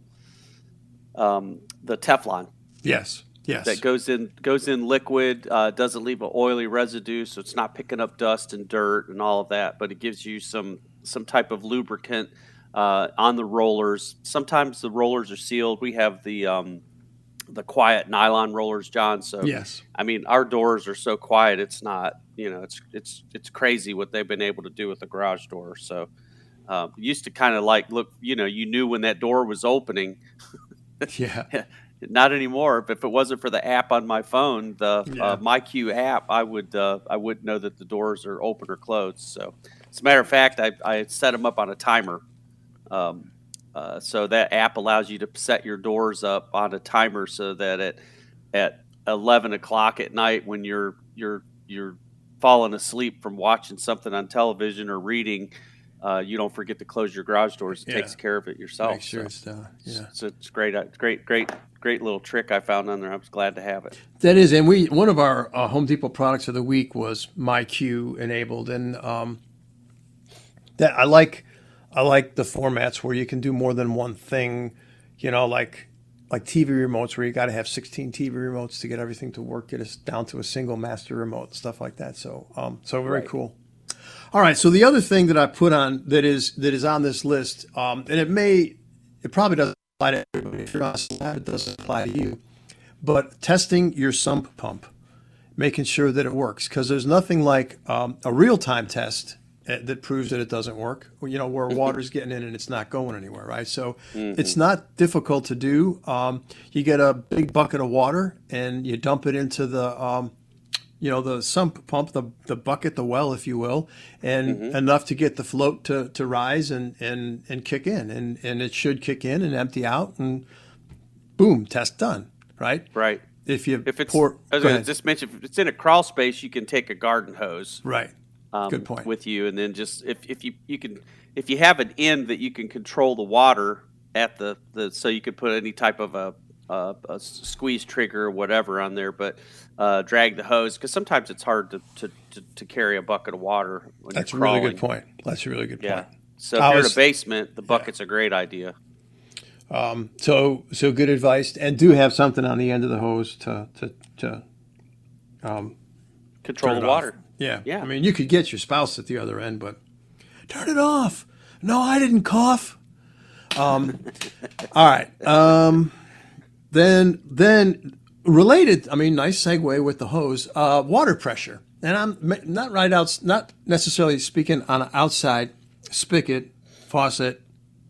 um, the Teflon. Yes. Yes. That goes in goes in liquid, uh, doesn't leave an oily residue, so it's not picking up dust and dirt and all of that. But it gives you some some type of lubricant uh, on the rollers. Sometimes the rollers are sealed. We have the um, the quiet nylon rollers, John. So yes, I mean our doors are so quiet. It's not, you know, it's it's it's crazy what they've been able to do with the garage door. So uh, used to kind of like look, you know, you knew when that door was opening. Yeah. Not anymore. If it wasn't for the app on my phone, the yeah. uh, MyQ app, I would uh, I wouldn't know that the doors are open or closed. So, as a matter of fact, I, I set them up on a timer. Um, uh, so that app allows you to set your doors up on a timer so that at at eleven o'clock at night, when you're you're you're falling asleep from watching something on television or reading, uh, you don't forget to close your garage doors. It yeah. takes care of it yourself. Make sure so, it's done. Yeah. So it's great. It's great. Great. Great little trick I found on there. I was glad to have it. That is, and we one of our uh, Home Depot products of the week was MyQ enabled, and um, that I like. I like the formats where you can do more than one thing. You know, like like T V remotes where you got to have sixteen T V remotes to get everything to work. Get us down to a single master remote, stuff like that. So, um, so very right. cool. All right. So the other thing that I put on that is that is on this list, um, and it may, it probably doesn't apply to everybody. If you're on a slab, it doesn't apply to you. But testing your sump pump, making sure that it works, because there's nothing like um, a real-time test that proves that it doesn't work. You know, where water's getting in and it's not going anywhere, right? So mm-hmm. it's not difficult to do. Um, you get a big bucket of water and you dump it into the, um, you know, the sump pump, the the bucket, the well, if you will, and mm-hmm. enough to get the float to, to rise and, and, and kick in. And, and it should kick in and empty out and boom, test done, right? Right. If you if it's, pour, I was going to just mention, if it's in a crawl space, you can take a garden hose. Right. Um, Good point. With you, and then just if, if you you can if you have an end that you can control the water at the, the so you could put any type of a, a, a squeeze trigger or whatever on there, but uh, drag the hose because sometimes it's hard to, to, to, to carry a bucket of water when That's a you're crawling. really good point. That's a really good yeah. point. So if I you're was, in a basement, the bucket's yeah. a great idea. Um, so so good advice, and do have something on the end of the hose to to to um, control the water. Off. Yeah, yeah. I mean, you could get your spouse at the other end, but turn it off. No, I didn't cough. Um, all right. Um, then then related. I mean, nice segue with the hose. Uh, water pressure, and I'm not right out. Not necessarily speaking on an outside spigot, faucet,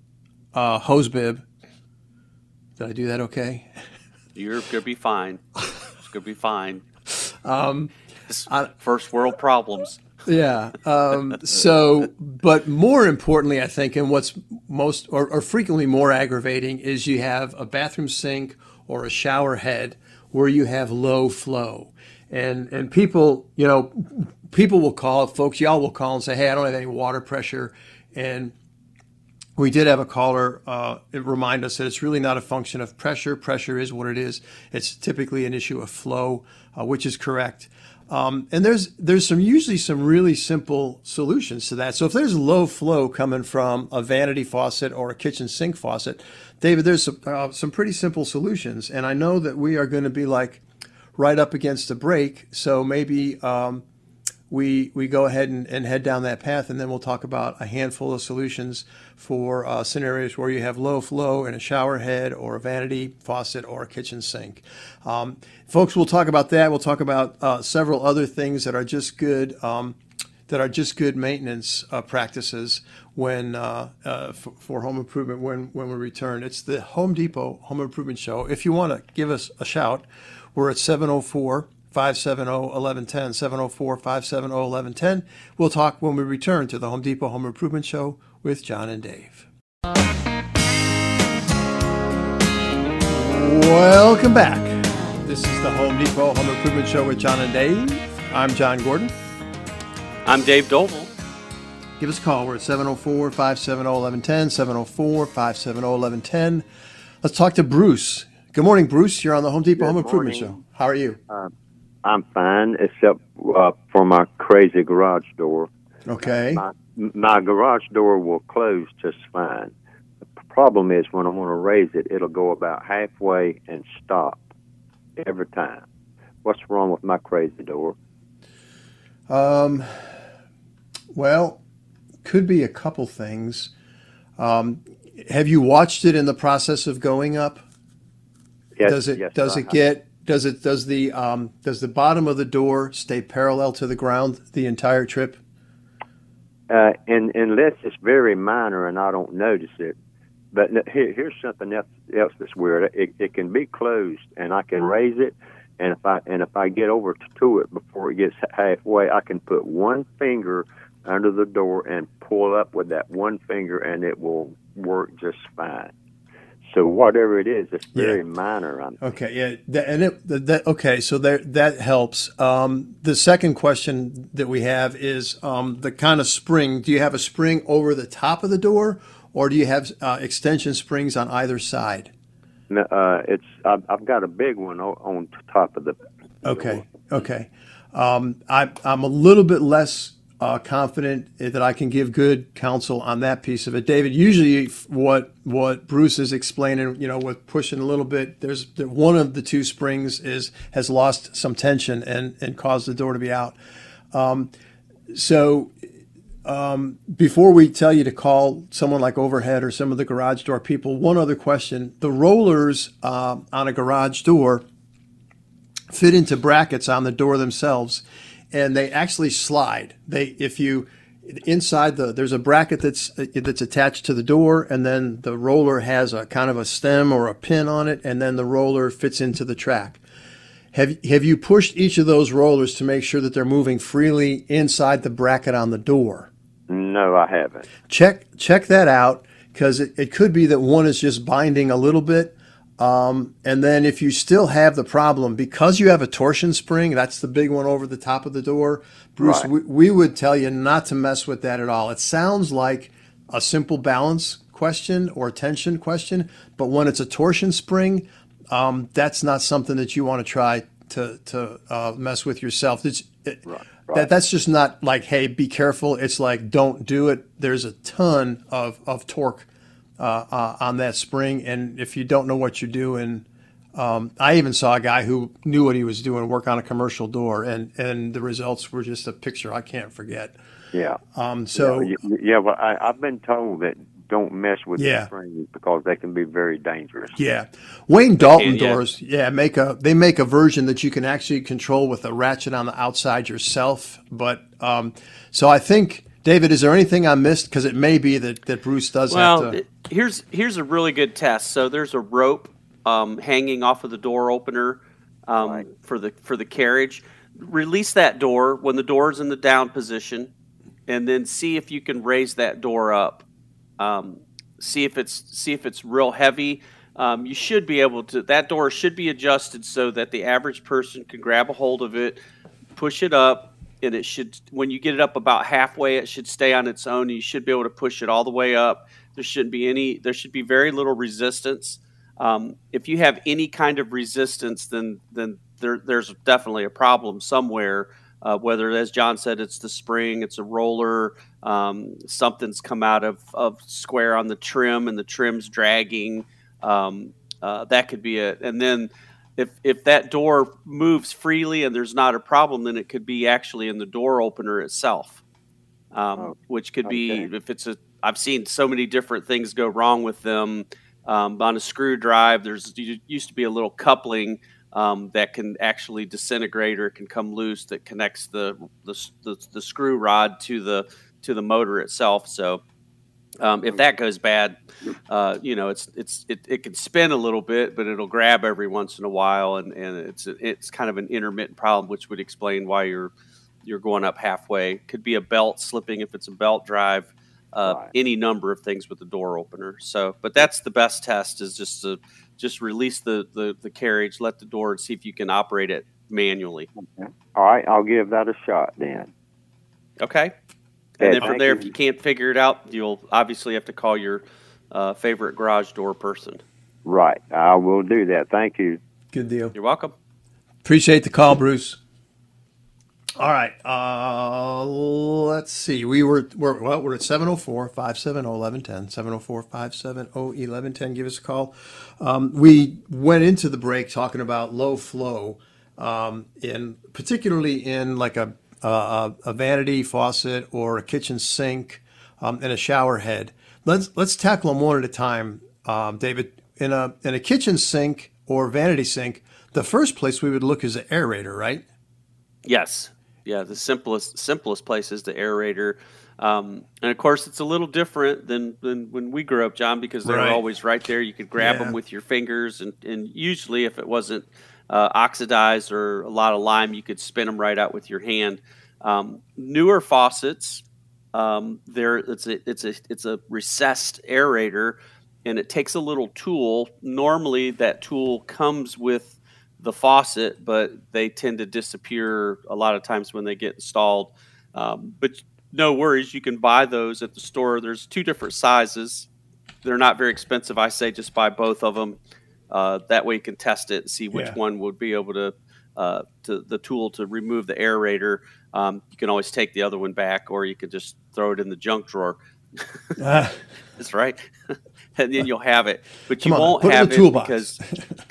uh, hose bib. Did I do that okay? You're going to be fine. It's going to be fine. Um, I, First world problems. Yeah. Um, so, but more importantly, I think, and what's most or, or frequently more aggravating is you have a bathroom sink or a shower head where you have low flow. And, and people, you know, people will call, folks, y'all will call and say, hey, I don't have any water pressure. And we did have a caller uh, remind us that it's really not a function of pressure. Pressure is what it is. It's typically an issue of flow, uh, which is correct. Um, and there's there's some usually some really simple solutions to that. So if there's low flow coming from a vanity faucet or a kitchen sink faucet, David, there's some, uh, some pretty simple solutions. And I know that we are going to be like right up against the break. So maybe um, we we go ahead and, and head down that path, and then we'll talk about a handful of solutions for uh, scenarios where you have low flow in a shower head or a vanity faucet or a kitchen sink. Um, folks, we'll talk about that. We'll talk about uh, several other things that are just good um, that are just good maintenance uh, practices when uh, uh, for, for home improvement when when we return. It's the Home Depot Home Improvement Show. If you want to give us a shout, we're at seven oh four, five seven oh, one one one oh, seven oh four, five seven oh, one one one oh. We'll talk when we return to the Home Depot Home Improvement Show with John and Dave. Welcome back. This is the Home Depot Home Improvement Show with John and Dave. I'm John Gordon. I'm Dave Doble. Give us a call. We're at seven oh four, five seven oh, one one one oh, seven oh four, five seven oh, one one one oh. Let's talk to Bruce. Good morning, Bruce. You're on the Home Depot Good Home Improvement morning. Show. How are you? Uh, I'm fine, except uh, for my crazy garage door. Okay. My, my garage door will close just fine. The problem is when I want to raise it, it'll go about halfway and stop every time. What's wrong with my crazy door? Um. Well, could be a couple things. Um, have you watched it in the process of going up? Yes, does it yes, does I it have. get does it does the um, does the bottom of the door stay parallel to the ground the entire trip? Uh, and unless it's very minor and I don't notice it. But here, here's something else, else that's weird. It, it can be closed, and I can raise it, and if I and if I get over to it before it gets halfway, I can put one finger under the door and pull up with that one finger, and it will work just fine. So whatever it is, it's very Yeah. minor. I'm Okay, yeah, that, and it that, that okay, so there that helps. Um, the second question that we have is um, the kind of spring. Do you have a spring over the top of the door, or do you have uh, extension springs on either side? Uh, it's I've, I've got a big one on, on top of the. Okay, okay. Um, I, I'm a little bit less uh, confident that I can give good counsel on that piece of it, David. Usually, what what Bruce is explaining, you know, with pushing a little bit, there's there, one of the two springs is has lost some tension and and caused the door to be out. Um, so. Um, before we tell you to call someone like Overhead or some of the garage door people, one other question. The rollers uh, on a garage door fit into brackets on the door themselves, and they actually slide. They, if you, inside the, there's a bracket that's that's attached to the door, and then the roller has a kind of a stem or a pin on it, and then the roller fits into the track. Have, have you pushed each of those rollers to make sure that they're moving freely inside the bracket on the door? No, I haven't. Check check that out, because it, it could be that one is just binding a little bit. Um, and then if you still have the problem, because you have a torsion spring, that's the big one over the top of the door, Bruce, Right. we, we would tell you not to mess with that at all. It sounds like a simple balance question or tension question. But when it's a torsion spring, um, that's not something that you want to try to to uh, mess with yourself. It's, it, Right, right. That that's just not like, hey, be careful. It's like, don't do it. There's a ton of of torque uh, uh, on that spring, and if you don't know what you're doing, um, I even saw a guy who knew what he was doing work on a commercial door, and and the results were just a picture I can't forget. Yeah. Um. So yeah, yeah well, I, I've been told that don't mess with Yeah. the springs because they can be very dangerous. yeah, Wayne Dalton yeah. doors. Yeah, make a they make a version that you can actually control with a ratchet on the outside yourself. But um, so I think, David, is there anything I missed? Because it may be that, that Bruce does Well, have to. it- here's here's a really good test. So there's a rope um, hanging off of the door opener um, Right. for the for the carriage. Release that door when the door is in the down position, and then see if you can raise that door up. Um, see if it's see if it's real heavy. Um, you should be able to. That door should be adjusted so that the average person can grab a hold of it, push it up, and it should. When you get it up about halfway, it should stay on its own. And you should be able to push it all the way up. There shouldn't be any. There should be very little resistance. Um, if you have any kind of resistance, then then there, there's definitely a problem somewhere. Uh, whether, as John said, it's the spring, it's a roller, um, something's come out of, of square on the trim and the trim's dragging. Um, uh, that could be it. And then if if that door moves freely and there's not a problem, then it could be actually in the door opener itself, um, Oh, which could okay. be if it's a. I've seen so many different things go wrong with them. Um, on a screw drive, there's used to be a little coupling um, that can actually disintegrate or can come loose that connects the the, the the screw rod to the to the motor itself. So um, if that goes bad, uh, you know, it's it's it, it can spin a little bit, but it'll grab every once in a while, and, and it's it's kind of an intermittent problem, which would explain why you're you're going up halfway. Could be a belt slipping if it's a belt drive. Uh, Right. any number of things with the door opener. So, but that's the best test is just to just release the, the, the carriage, let the door, and see if you can operate it manually. All right, I'll give that a shot then. Okay. And Okay, then from thank there, you. if you can't figure it out, you'll obviously have to call your uh, favorite garage door person. Right, I will do that. Thank you. Good deal. You're welcome. Appreciate the call, Bruce. All right. Uh, let's see. We were, we're, well, we're at seven oh four, five seven oh, eleven ten. seven oh four, five seven oh, eleven ten. Give us a call. Um, we went into the break talking about low flow, um, in particularly in like a, a, a vanity faucet or a kitchen sink, um, and a shower head. Let's, let's tackle them one at a time. Um, David, in a, in a kitchen sink or vanity sink, the first place we would look is the aerator, right? Yes. Yeah, the simplest simplest place is the aerator. Um, and, of course, it's a little different than, than when we grew up, John, because they Right. were always right there. You could grab Yeah. them with your fingers, and, and usually if it wasn't uh, oxidized or a lot of lime, you could spin them right out with your hand. Um, newer faucets, um, there it's a it's a it's a recessed aerator, and it takes a little tool. Normally, that tool comes with the faucet, but they tend to disappear a lot of times when they get installed. Um, but no worries, you can buy those at the store. There's two different sizes. They're not very expensive. I say just buy both of them. Uh, that way you can test it and see which Yeah. one would be able to, uh, to the tool to remove the aerator. Um, you can always take the other one back, or you could just throw it in the junk drawer. Ah. That's right. And then you'll have it. But you Come on, won't put it in have the it toolbox. because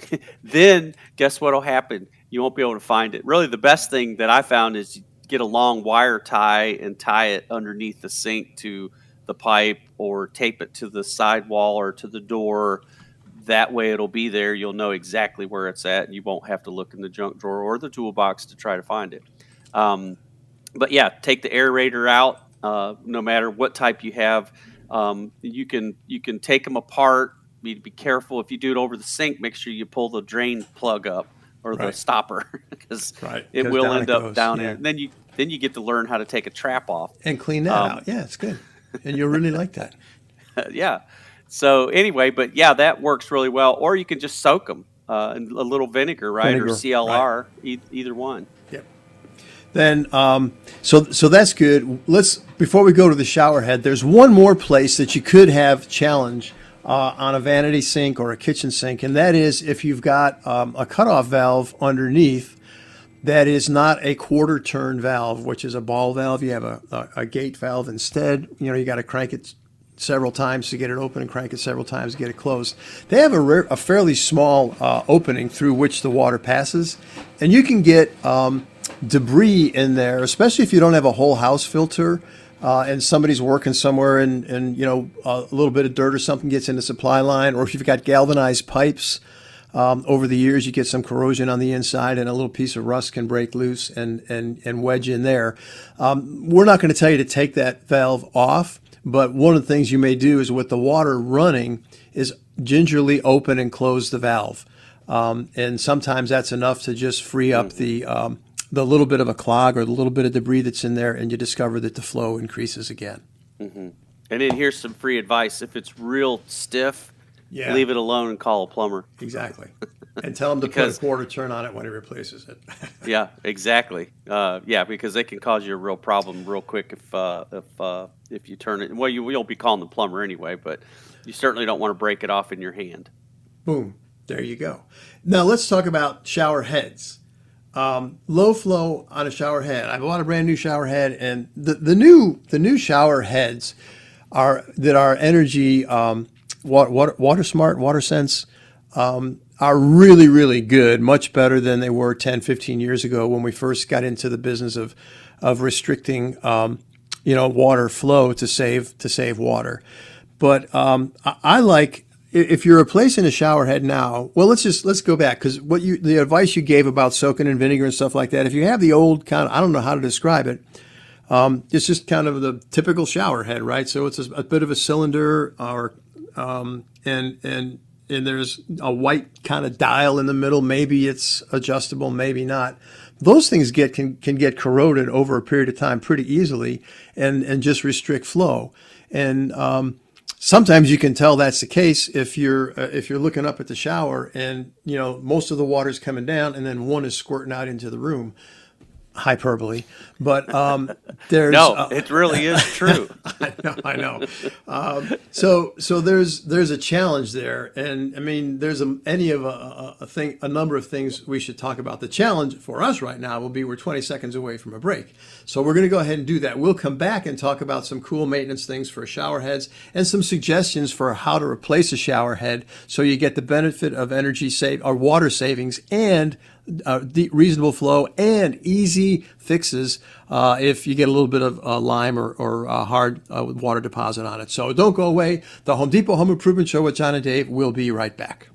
then guess what will happen? You won't be able to find it. Really, the best thing that I found is you get a long wire tie and tie it underneath the sink to the pipe, or tape it to the sidewall or to the door. That way it'll be there. You'll know exactly where it's at, and you won't have to look in the junk drawer or the toolbox to try to find it. Um, but yeah, take the aerator out. Uh, no matter what type you have, um, you can you can take them apart. Be, be careful if you do it over the sink. Make sure you pull the drain plug up or the Right. stopper, because Right, it 'cause will down end it up goes, down yeah. there. And then you then you get to learn how to take a trap off. And clean that Um, out. Yeah, it's good. And you'll really like that. Yeah. So anyway, but yeah, that works really well. Or you can just soak them uh, in a little vinegar, right, Vinegar, or C L R, e- either one. Yep. then um, so so that's good. Let's before we go to the shower head, there's one more place that you could have challenge uh, on a vanity sink or a kitchen sink, and that is if you've got um, a cutoff valve underneath that is not a quarter turn valve, which is a ball valve. You have a, a, a gate valve instead. You know, you got to crank it several times to get it open and crank it several times to get it closed. They have a, rare, a fairly small uh, opening through which the water passes, and you can get um, debris in there, especially if you don't have a whole house filter uh, and somebody's working somewhere and, and you know a little bit of dirt or something gets in the supply line, or if you've got galvanized pipes. Um, over the years, you get some corrosion on the inside, and a little piece of rust can break loose and and and wedge in there. Um, we're not going to tell you to take that valve off. But one of the things you may do is with the water running is gingerly open and close the valve. Um, and sometimes that's enough to just free up the um, the little bit of a clog or the little bit of debris that's in there, and you discover that the flow increases again. Mm-hmm. And then here's some free advice. If it's real stiff, yeah. leave it alone and call a plumber. Exactly. And tell him to because, put a quarter turn on it when he replaces it. Yeah, exactly. Uh, yeah, because they can cause you a real problem real quick if uh, if uh, if you turn it. Well, you will be calling the plumber anyway, but you certainly don't want to break it off in your hand. Boom. There you go. Now let's talk about shower heads. Um, low flow on a shower head. I bought a brand new shower head, and the, the new the new shower heads are that are energy um, water, water water smart, water sense. Um, are really, really good, much better than they were ten, fifteen years ago when we first got into the business of of restricting, um, you know, water flow to save to save water. But um, I, I like if you're replacing a shower head now. Well, let's just let's go back because what you the advice you gave about soaking in vinegar and stuff like that. If you have the old kind of, I don't know how to describe it. Um, it's just kind of the typical shower head, right? So it's a, a bit of a cylinder, or um, and and. and there's a white kind of dial in the middle. Maybe it's adjustable, maybe not. Those things get can, can get corroded over a period of time pretty easily and, and just restrict flow. And um, sometimes you can tell that's the case if you're uh, if you're looking up at the shower and you know most of the water's coming down and then one is squirting out into the room. Hyperbole, but um, there's no, uh, it really is true. I know, I know. Um, so, so there's there's a challenge there, and I mean, there's a, any of a, a thing, a number of things we should talk about. The challenge for us right now will be we're twenty seconds away from a break, so we're going to go ahead and do that. We'll come back and talk about some cool maintenance things for shower heads and some suggestions for how to replace a shower head so you get the benefit of energy save or water savings and Uh, the reasonable flow and easy fixes uh, if you get a little bit of uh, lime or, or uh, hard uh, water deposit on it. So don't go away. The Home Depot Home Improvement Show with John and Dave will be right back.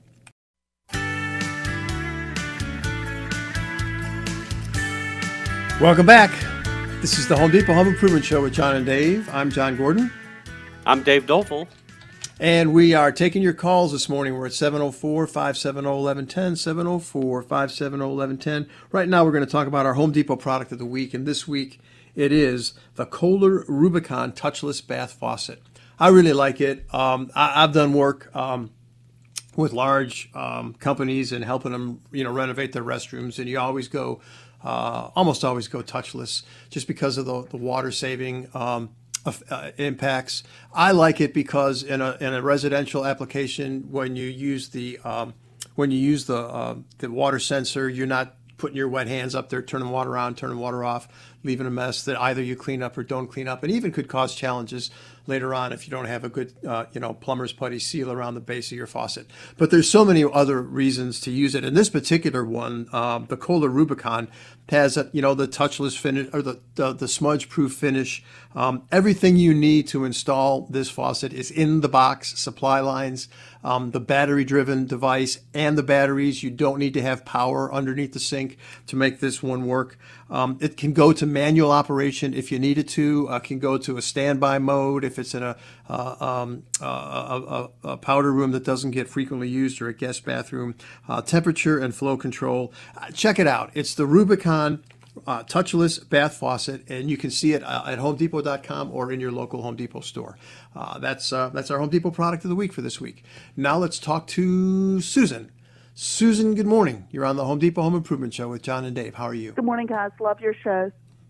Welcome back. This is the Home Depot Home Improvement Show with John and Dave. I'm John Gordon. I'm Dave Doleful. And we are taking your calls this morning. We're at seven oh four, five seven oh, eleven ten, seven oh four, five seven oh, eleven ten. Right now we're going to talk about our Home Depot product of the week, and this week it is the Kohler Rubicon Touchless Bath Faucet. I really like it. Um, I, I've done work um, with large um, companies and helping them, you know, renovate their restrooms, and you always go, uh, almost always go touchless just because of the, the water saving um Uh, impacts. I like it because in a in a residential application, when you use the um, when you use the uh, the water sensor, you're not putting your wet hands up there, turning water on, turning water off, leaving a mess that either you clean up or don't clean up, and even could cause challenges later on if you don't have a good uh, you know plumber's putty seal around the base of your faucet. But there's so many other reasons to use it. And this particular one, um, the Kohler Rubicon, has a, you know the touchless finish or the the, the smudge proof finish. Um, everything you need to install this faucet is in the box. Supply lines, um, the battery driven device, and the batteries. You don't need to have power underneath the sink to make this one work. Um, it can go to manual operation if you need it to. Uh, can go to a standby mode if it's in a, uh, um, uh, a, a powder room that doesn't get frequently used or a guest bathroom. Uh, temperature and flow control. Uh, check it out. It's the Rubicon uh, touchless bath faucet, and you can see it uh, at home depot dot com or in your local Home Depot store. Uh, that's uh, that's our Home Depot product of the week for this week. Now let's talk to Susan. Susan, good morning. You're on the Home Depot Home Improvement Show with John and Dave. How are you? Good morning, guys. Love your show.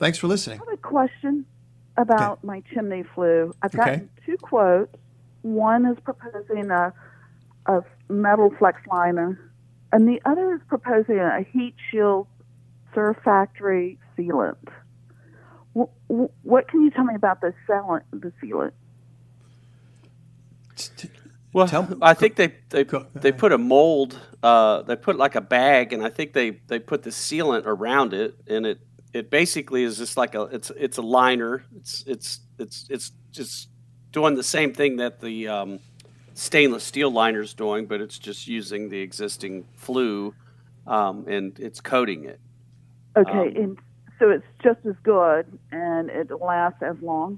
Thanks for listening. I have a question about Okay. my chimney flue. I've Okay. gotten two quotes. One is proposing a, a metal flex liner, and the other is proposing a heat shield surfactory sealant. W- w- what can you tell me about the sealant? The sealant? Well, Tell- I think they they, go- go they ahead. put a mold. Uh, they put like a bag, and I think they, they put the sealant around it, and it, it basically is just like a it's it's a liner. It's it's it's it's just doing the same thing that the um, stainless steel liner is doing, but it's just using the existing flue, um, and it's coating it. Okay, Um, and so it's just as good, and it lasts as long.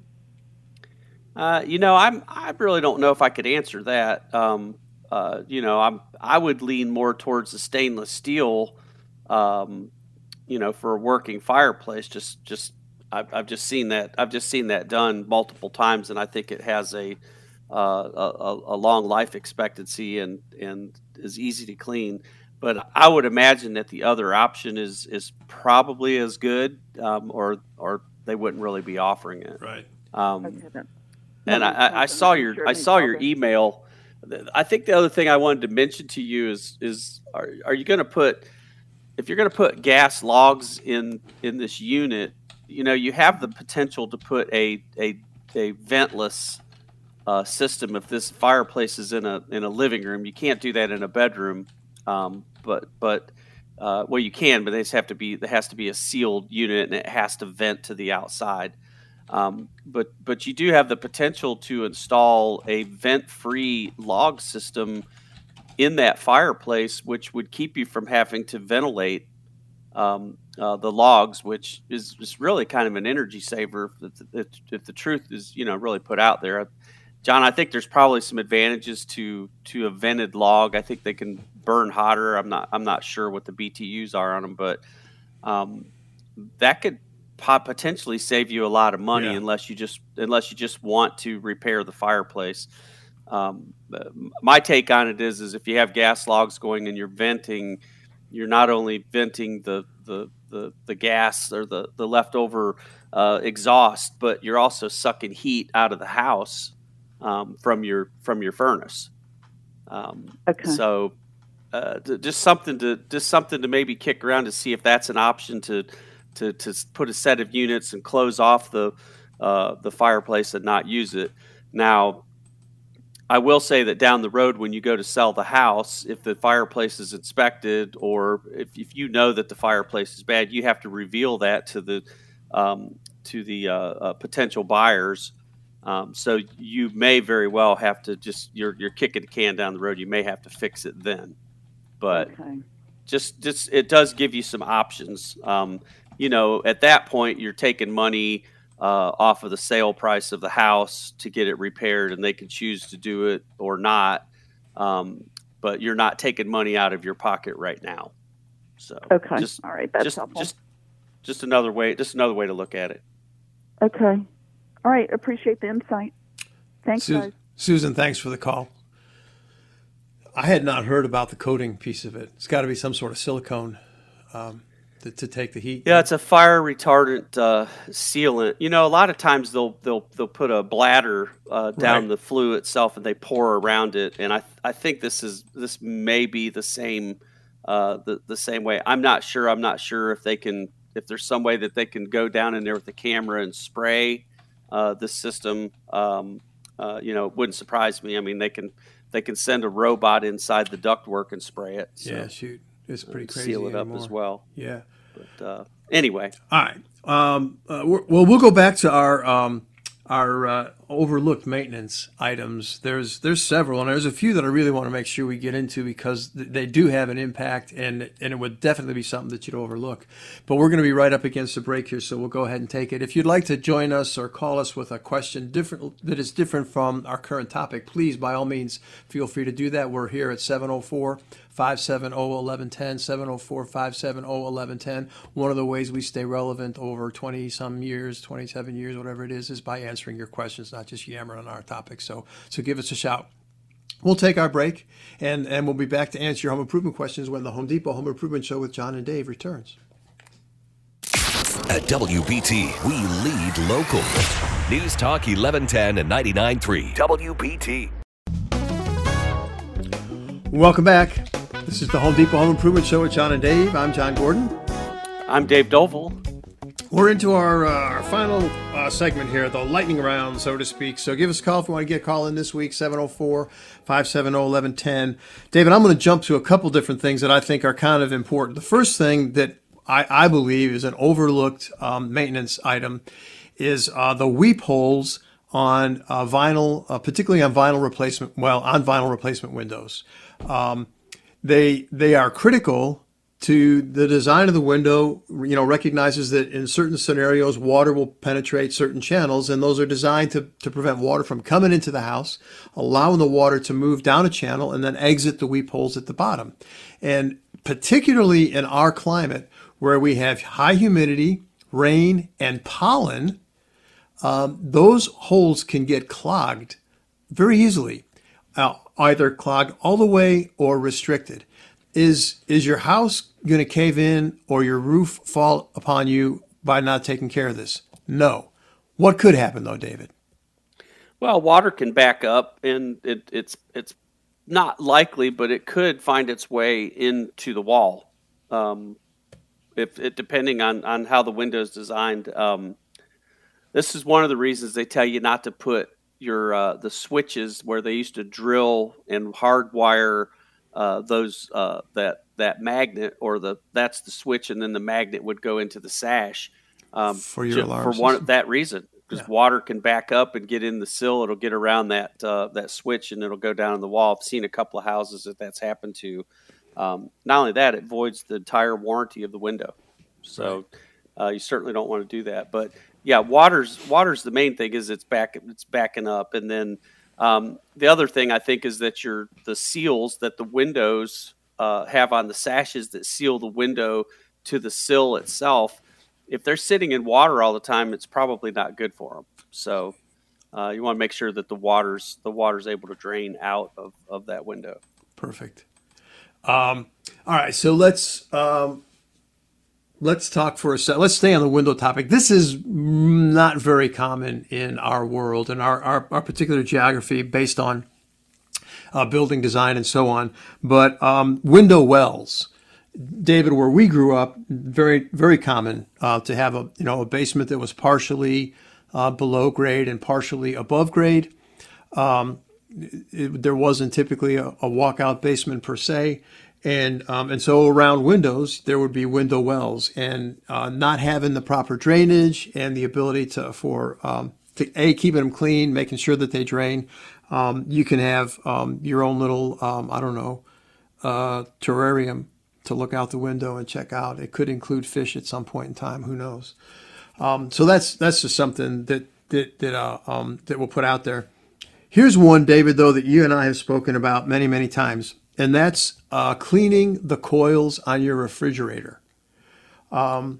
Uh, you know, I'm I really don't know if I could answer that. Um, uh, you know, I'm I would lean more towards the stainless steel. Um, you know, for a working fireplace. Just just I've, I've just seen that I've just seen that done multiple times, and I think it has a uh, a, a long life expectancy and and is easy to clean. But I would imagine that the other option is is probably as good, um, or or they wouldn't really be offering it. Right. Um, Okay, then. and That I, makes I, I sense, saw and I'm your sure I it saw makes your all the- email. I think the other thing I wanted to mention to you is is are are you going to put if you're going to put gas logs in in this unit, you know, you have the potential to put a a a ventless uh, system if this fireplace is in a in a living room. You can't do that in a bedroom, um, but but uh, well, you can, but they just have to be there has to be a sealed unit and it has to vent to the outside. Um, but but you do have the potential to install a vent-free log system in that fireplace, which would keep you from having to ventilate um, uh, the logs, which is, is really kind of an energy saver if, if, if the truth is, you know, really put out there. John, I think there's probably some advantages to to a vented log. I think they can burn hotter. I'm not I'm not sure what the B T Us are on them, but um, that could potentially save you a lot of money Yeah. unless you just unless you just want to repair the fireplace. Um, my take on it is, is if you have gas logs going and you're venting, you're not only venting the the the, the gas or the the leftover uh, exhaust, but you're also sucking heat out of the house um, from your from your furnace. Um, Okay. So uh, th- just something to just something to maybe kick around to see if that's an option to. To, to put a set of units and close off the uh, the fireplace and not use it. Now, I will say that down the road when you go to sell the house, if the fireplace is inspected or if, if you know that the fireplace is bad, you have to reveal that to the um, to the uh, uh, potential buyers. Um, so you may very well have to just you're you're kicking the can down the road. You may have to fix it then, but Okay. just just it does give you some options. Um, you know, at that point, you're taking money uh, off of the sale price of the house to get it repaired, and they can choose to do it or not. Um, but you're not taking money out of your pocket right now. So Okay. just, All right. That's just, helpful. just, just another way, just another way to look at it. Okay. All right. Appreciate the insight. Thanks, Su- guys. Susan, thanks for the call. I had not heard about the coating piece of it. It's got to be some sort of silicone um, to, to take the heat. Yeah, it's a fire retardant uh, sealant. You know, a lot of times they'll they'll they'll put a bladder uh, down Right. the flue itself and they pour around it. And I I think this is this may be the same uh, the the same way. I'm not sure. I'm not sure if they can if there's some way that they can go down in there with the camera and spray uh, the system. Um, uh, you know, it wouldn't surprise me. I mean, they can they can send a robot inside the ductwork and spray it. So, Yeah, shoot. It's pretty and crazy seal it up anymore. as well. Yeah. But uh, anyway. All right. Um, uh, we're, well, we'll go back to our um, our uh, overlooked maintenance items. There's there's several, and there's a few that I really want to make sure we get into because th- they do have an impact, and and it would definitely be something that you'd overlook. But we're going to be right up against the break here, so we'll go ahead and take it. If you'd like to join us or call us with a question different that is different from our current topic, please, by all means, feel free to do that. We're here at seven oh four, five seven oh, one one one zero, seven oh four, five seven oh, one one one zero. One of the ways we stay relevant over twenty-some years, twenty-seven years, whatever it is, is by answering your questions, not just yammering on our topic. So so give us a shout. We'll take our break, and, and we'll be back to answer your home improvement questions when the Home Depot Home Improvement Show with John and Dave returns. At W P T, we lead local. News Talk eleven ten and ninety-nine point three W P T. Welcome back. This is the Home Depot Home Improvement Show with John and Dave. I'm John Gordon. I'm Dave Doval. We're into our, uh, our final uh, segment here, the lightning round, so to speak. So give us a call if you want to get a call in this week, seven oh four, five seven oh, eleven ten. David, I'm going to jump to a couple different things that I think are kind of important. The first thing that I, I believe is an overlooked um, maintenance item is uh, the weep holes on uh, vinyl, uh, particularly on vinyl replacement, well, on vinyl replacement windows. Um, they they are critical to the design of the window. You know, recognizes that in certain scenarios, water will penetrate certain channels, and those are designed to, to prevent water from coming into the house, allowing the water to move down a channel and then exit the weep holes at the bottom. And particularly in our climate, where we have high humidity, rain, and pollen, um, those holes can get clogged very easily, uh, either clogged all the way or restricted. Is is your house going to cave in or your roof fall upon you by not taking care of this? No. What could happen, though, David? Well, water can back up, and it, it's it's not likely, but it could find its way into the wall, um, if it depending on, on how the window is designed. Um, this is one of the reasons they tell you not to put your uh, the switches where they used to drill and hardwire Uh, those uh, that that magnet or the that's the switch, and then the magnet would go into the sash um, for your alarm for one system. that reason, because Yeah. water can back up and get in the sill. It'll get around that uh, that switch and it'll go down in the wall. I've seen a couple of houses that that's happened to. Um, not only that, it voids the entire warranty of the window. So uh, you certainly don't want to do that. But yeah, water's water's the main thing. Is it's back it's backing up, and then. Um, the other thing I think is that your the seals that the windows uh, have on the sashes that seal the window to the sill itself, if they're sitting in water all the time, it's probably not good for them. So uh, you want to make sure that the water's the water's able to drain out of, of that window. Perfect. Um, all right, so let's um, let's talk for a sec. Let's stay on the window topic. This is not very common in our world and our, our, our particular geography based on uh, building design and so on. But um, window wells, David, where we grew up, very very common uh, to have a you know a basement that was partially uh, below grade and partially above grade. Um, it, there wasn't typically a, a walkout basement per se. And um, and so around windows, there would be window wells, and uh, not having the proper drainage and the ability to for um, to a keeping them clean, making sure that they drain. Um, you can have um, your own little um, I don't know uh, terrarium to look out the window and check out. It could include fish at some point in time. Who knows? Um, so that's that's just something that that that uh, um, that we'll put out there. Here's one, David, though, that you and I have spoken about many many times. And that's uh, cleaning the coils on your refrigerator. Um,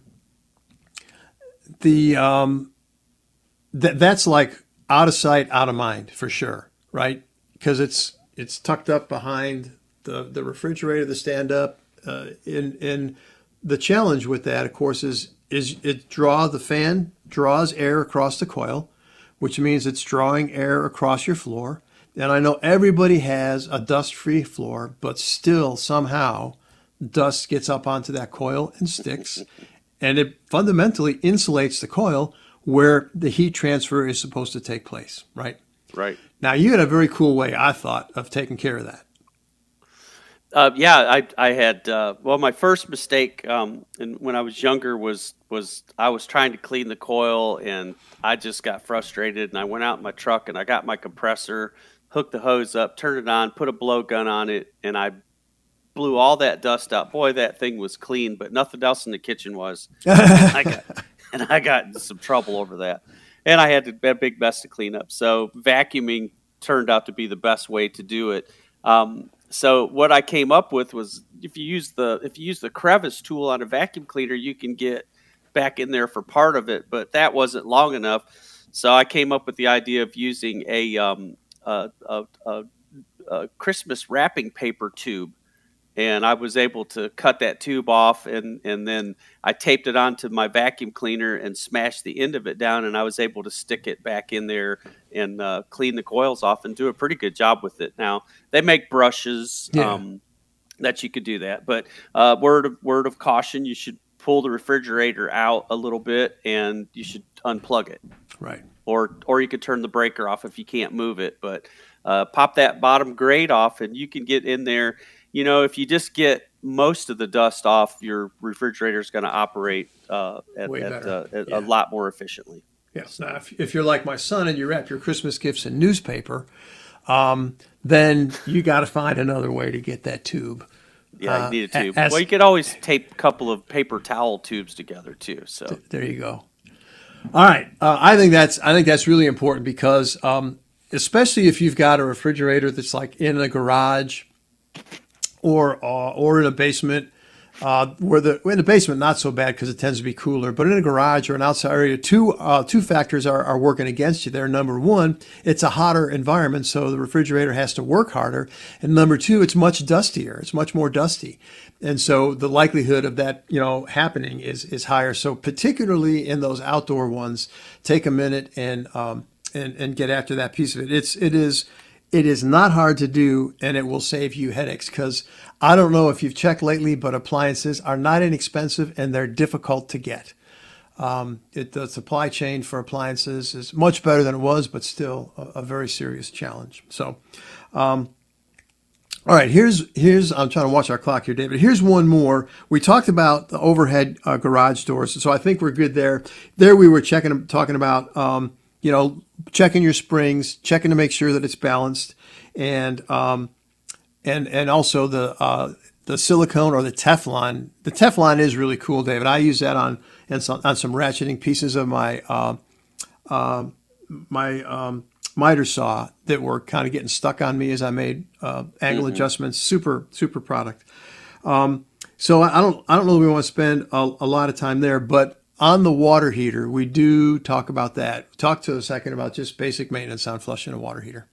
the um, th- that's like out of sight, out of mind for sure, right? Because it's it's tucked up behind the the refrigerator, the stand up. Uh, and and the challenge with that, of course, is is it draw the fan draws air across the coil, which means it's drawing air across your floor. And I know everybody has a dust-free floor, but still somehow dust gets up onto that coil and sticks. And it fundamentally insulates the coil where the heat transfer is supposed to take place, right? Right. Now, you had a very cool way, I thought, of taking care of that. Uh, yeah, I I had uh, well, my first mistake, um, and when I was younger was was I was trying to clean the coil, and I just got frustrated, and I went out in my truck and I got my compressor, hooked the hose up, turned it on, put a blowgun on it, and I blew all that dust out. Boy, that thing was clean, but nothing else in the kitchen was. I got, and I got in some trouble over that, and I had a big mess to clean up. So vacuuming turned out to be the best way to do it. Um, So what I came up with was if you use the if you use the crevice tool on a vacuum cleaner, you can get back in there for part of it, but that wasn't long enough. So I came up with the idea of using a um, a, a, a, a Christmas wrapping paper tube and I was able to cut that tube off, and, and then I taped it onto my vacuum cleaner and smashed the end of it down, and I was able to stick it back in there and uh, clean the coils off and do a pretty good job with it. Now, they make brushes Yeah. um, that you could do that, but uh, word of, word of caution, you should pull the refrigerator out a little bit, and you should unplug it. Right. Or or you could turn the breaker off if you can't move it, but uh, pop that bottom grate off, and you can get in there. You know, if you just get most of the dust off, your refrigerator is going to operate uh, at, Way at, better. uh, at Yeah. a lot more efficiently. Yes. Now, if, if you're like my son and you wrap your Christmas gifts in newspaper, um, then you got to find another way to get that tube. Yeah, Uh, you need a tube. as- well, you could always tape a couple of paper towel tubes together too. So There you go. All right. Uh, I think that's I think that's really important because um, especially if you've got a refrigerator that's like in a garage or uh, or in a basement, uh, where the in the basement not so bad because it tends to be cooler, but in a garage or an outside area, two uh, two factors are, are working against you there. Number one, it's a hotter environment, so the refrigerator has to work harder, and number two, it's much dustier. It's much more dusty, and so the likelihood of that you know happening is is higher. So particularly in those outdoor ones, take a minute and um, and and get after that piece of it. It's it is. It is not hard to do, and it will save you headaches because I don't know if you've checked lately, but appliances are not inexpensive and they're difficult to get. Um, it, the supply chain for appliances is much better than it was, but still a, a very serious challenge. So, um, all right, here's here's I'm trying to watch our clock here, David. Here's one more. We talked about the overhead uh, garage doors, so I think we're good there. There we were checking, talking about. Um, you know, checking your springs, checking to make sure that it's balanced, and um, and and also the uh, the silicone or the Teflon. The Teflon is really cool, David. I use that on and some, on some ratcheting pieces of my uh, uh, my um, miter saw that were kind of getting stuck on me as I made uh, angle Mm-hmm. adjustments. Super super product. Um, so I don't I don't know if we want to spend a, a lot of time there, but on the water heater, we do talk about that. Talk to a second about just basic maintenance on flushing a water heater.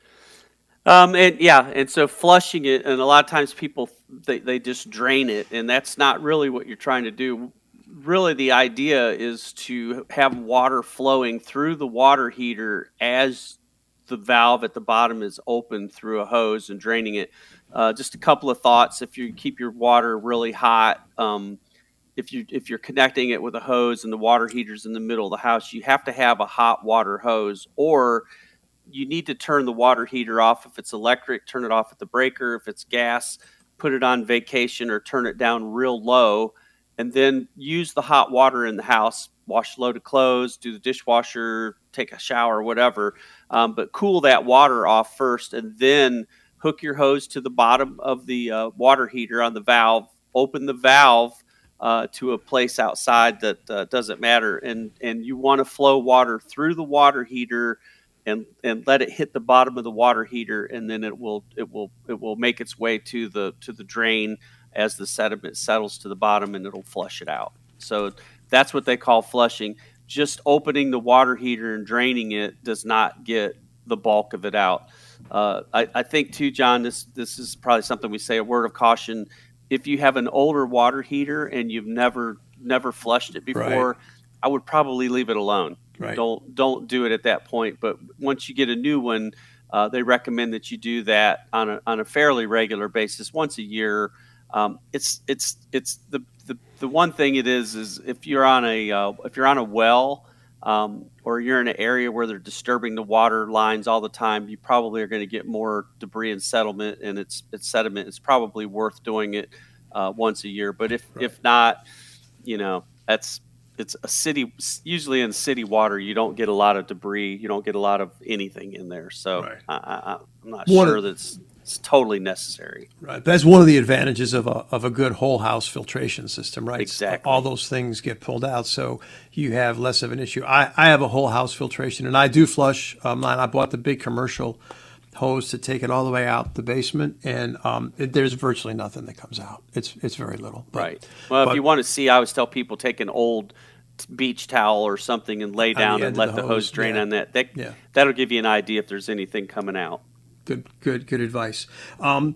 Um, and yeah, and so flushing it, and a lot of times people, they, they just drain it, and that's not really what you're trying to do. Really, the idea is to have water flowing through the water heater as the valve at the bottom is open through a hose and draining it. Uh, just a couple of thoughts. If you keep your water really hot, um, if you if you're connecting it with a hose and the water heater's in the middle of the house, you have to have a hot water hose, or you need to turn the water heater off. If it's electric, turn it off at the breaker. If it's gas, put it on vacation or turn it down real low, and then use the hot water in the house. Wash a load of clothes, do the dishwasher, take a shower, whatever. Um, but cool that water off first, and then hook your hose to the bottom of the uh, water heater on the valve. Open the valve uh, to a place outside that uh, doesn't matter, and and you want to flow water through the water heater, and and let it hit the bottom of the water heater, and then it will it will it will make its way to the to the drain as the sediment settles to the bottom, and it'll flush it out. So that's what they call flushing. Just opening the water heater and draining it does not get the bulk of it out. Uh, I, I think too, John, this this is probably something we say, a word of caution. If you have an older water heater and you've never never flushed it before, Right. I would probably leave it alone. Right. Don't don't do it at that point. But once you get a new one, uh, they recommend that you do that on a on a fairly regular basis, once a year. Um, it's it's it's the, the the one thing it is is if you're on a uh, if you're on a well, um, or you're in an area where they're disturbing the water lines all the time, you probably are going to get more debris and settlement, and it's it's sediment. It's probably worth doing it uh, once a year. But if Right. if not, you know, that's it's a city. Usually in city water, you don't get a lot of debris. You don't get a lot of anything in there. So Right. I, I, I'm not One of- sure that it's, it's totally necessary. Right. That's one of the advantages of a of a good whole house filtration system, right? Exactly. All those things get pulled out, so you have less of an issue. I, I have a whole house filtration, and I do flush um, mine. I bought the big commercial hose to take it all the way out the basement, and um, it, there's virtually nothing that comes out. It's it's very little. But, Right. Well, but- if you want to see, I always tell people take an old t- beach towel or something and lay the down end and of let the the hose hose, drain yeah. on that. That Yeah. that'll give you an idea if there's anything coming out. Good, good, good advice. Um,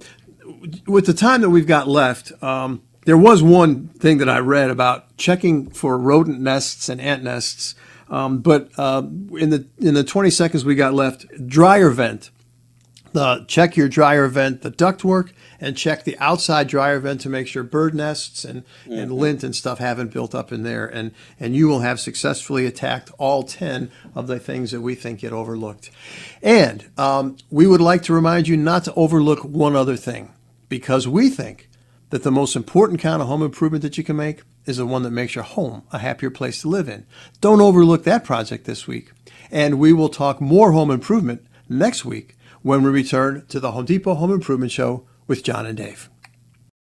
with the time that we've got left, um, there was one thing that I read about checking for rodent nests and ant nests. Um, but uh, in the in the twenty seconds we got left, dryer vent. Uh, check your dryer vent, the ductwork, and check the outside dryer vent to make sure bird nests and, mm-hmm. and lint and stuff haven't built up in there. And, and you will have successfully attacked all ten of the things that we think get overlooked. And um, we would like to remind you not to overlook one other thing, because we think that the most important kind of home improvement that you can make is the one that makes your home a happier place to live in. Don't overlook that project this week. And we will talk more home improvement next week when we return to the Home Depot Home Improvement Show with John and Dave.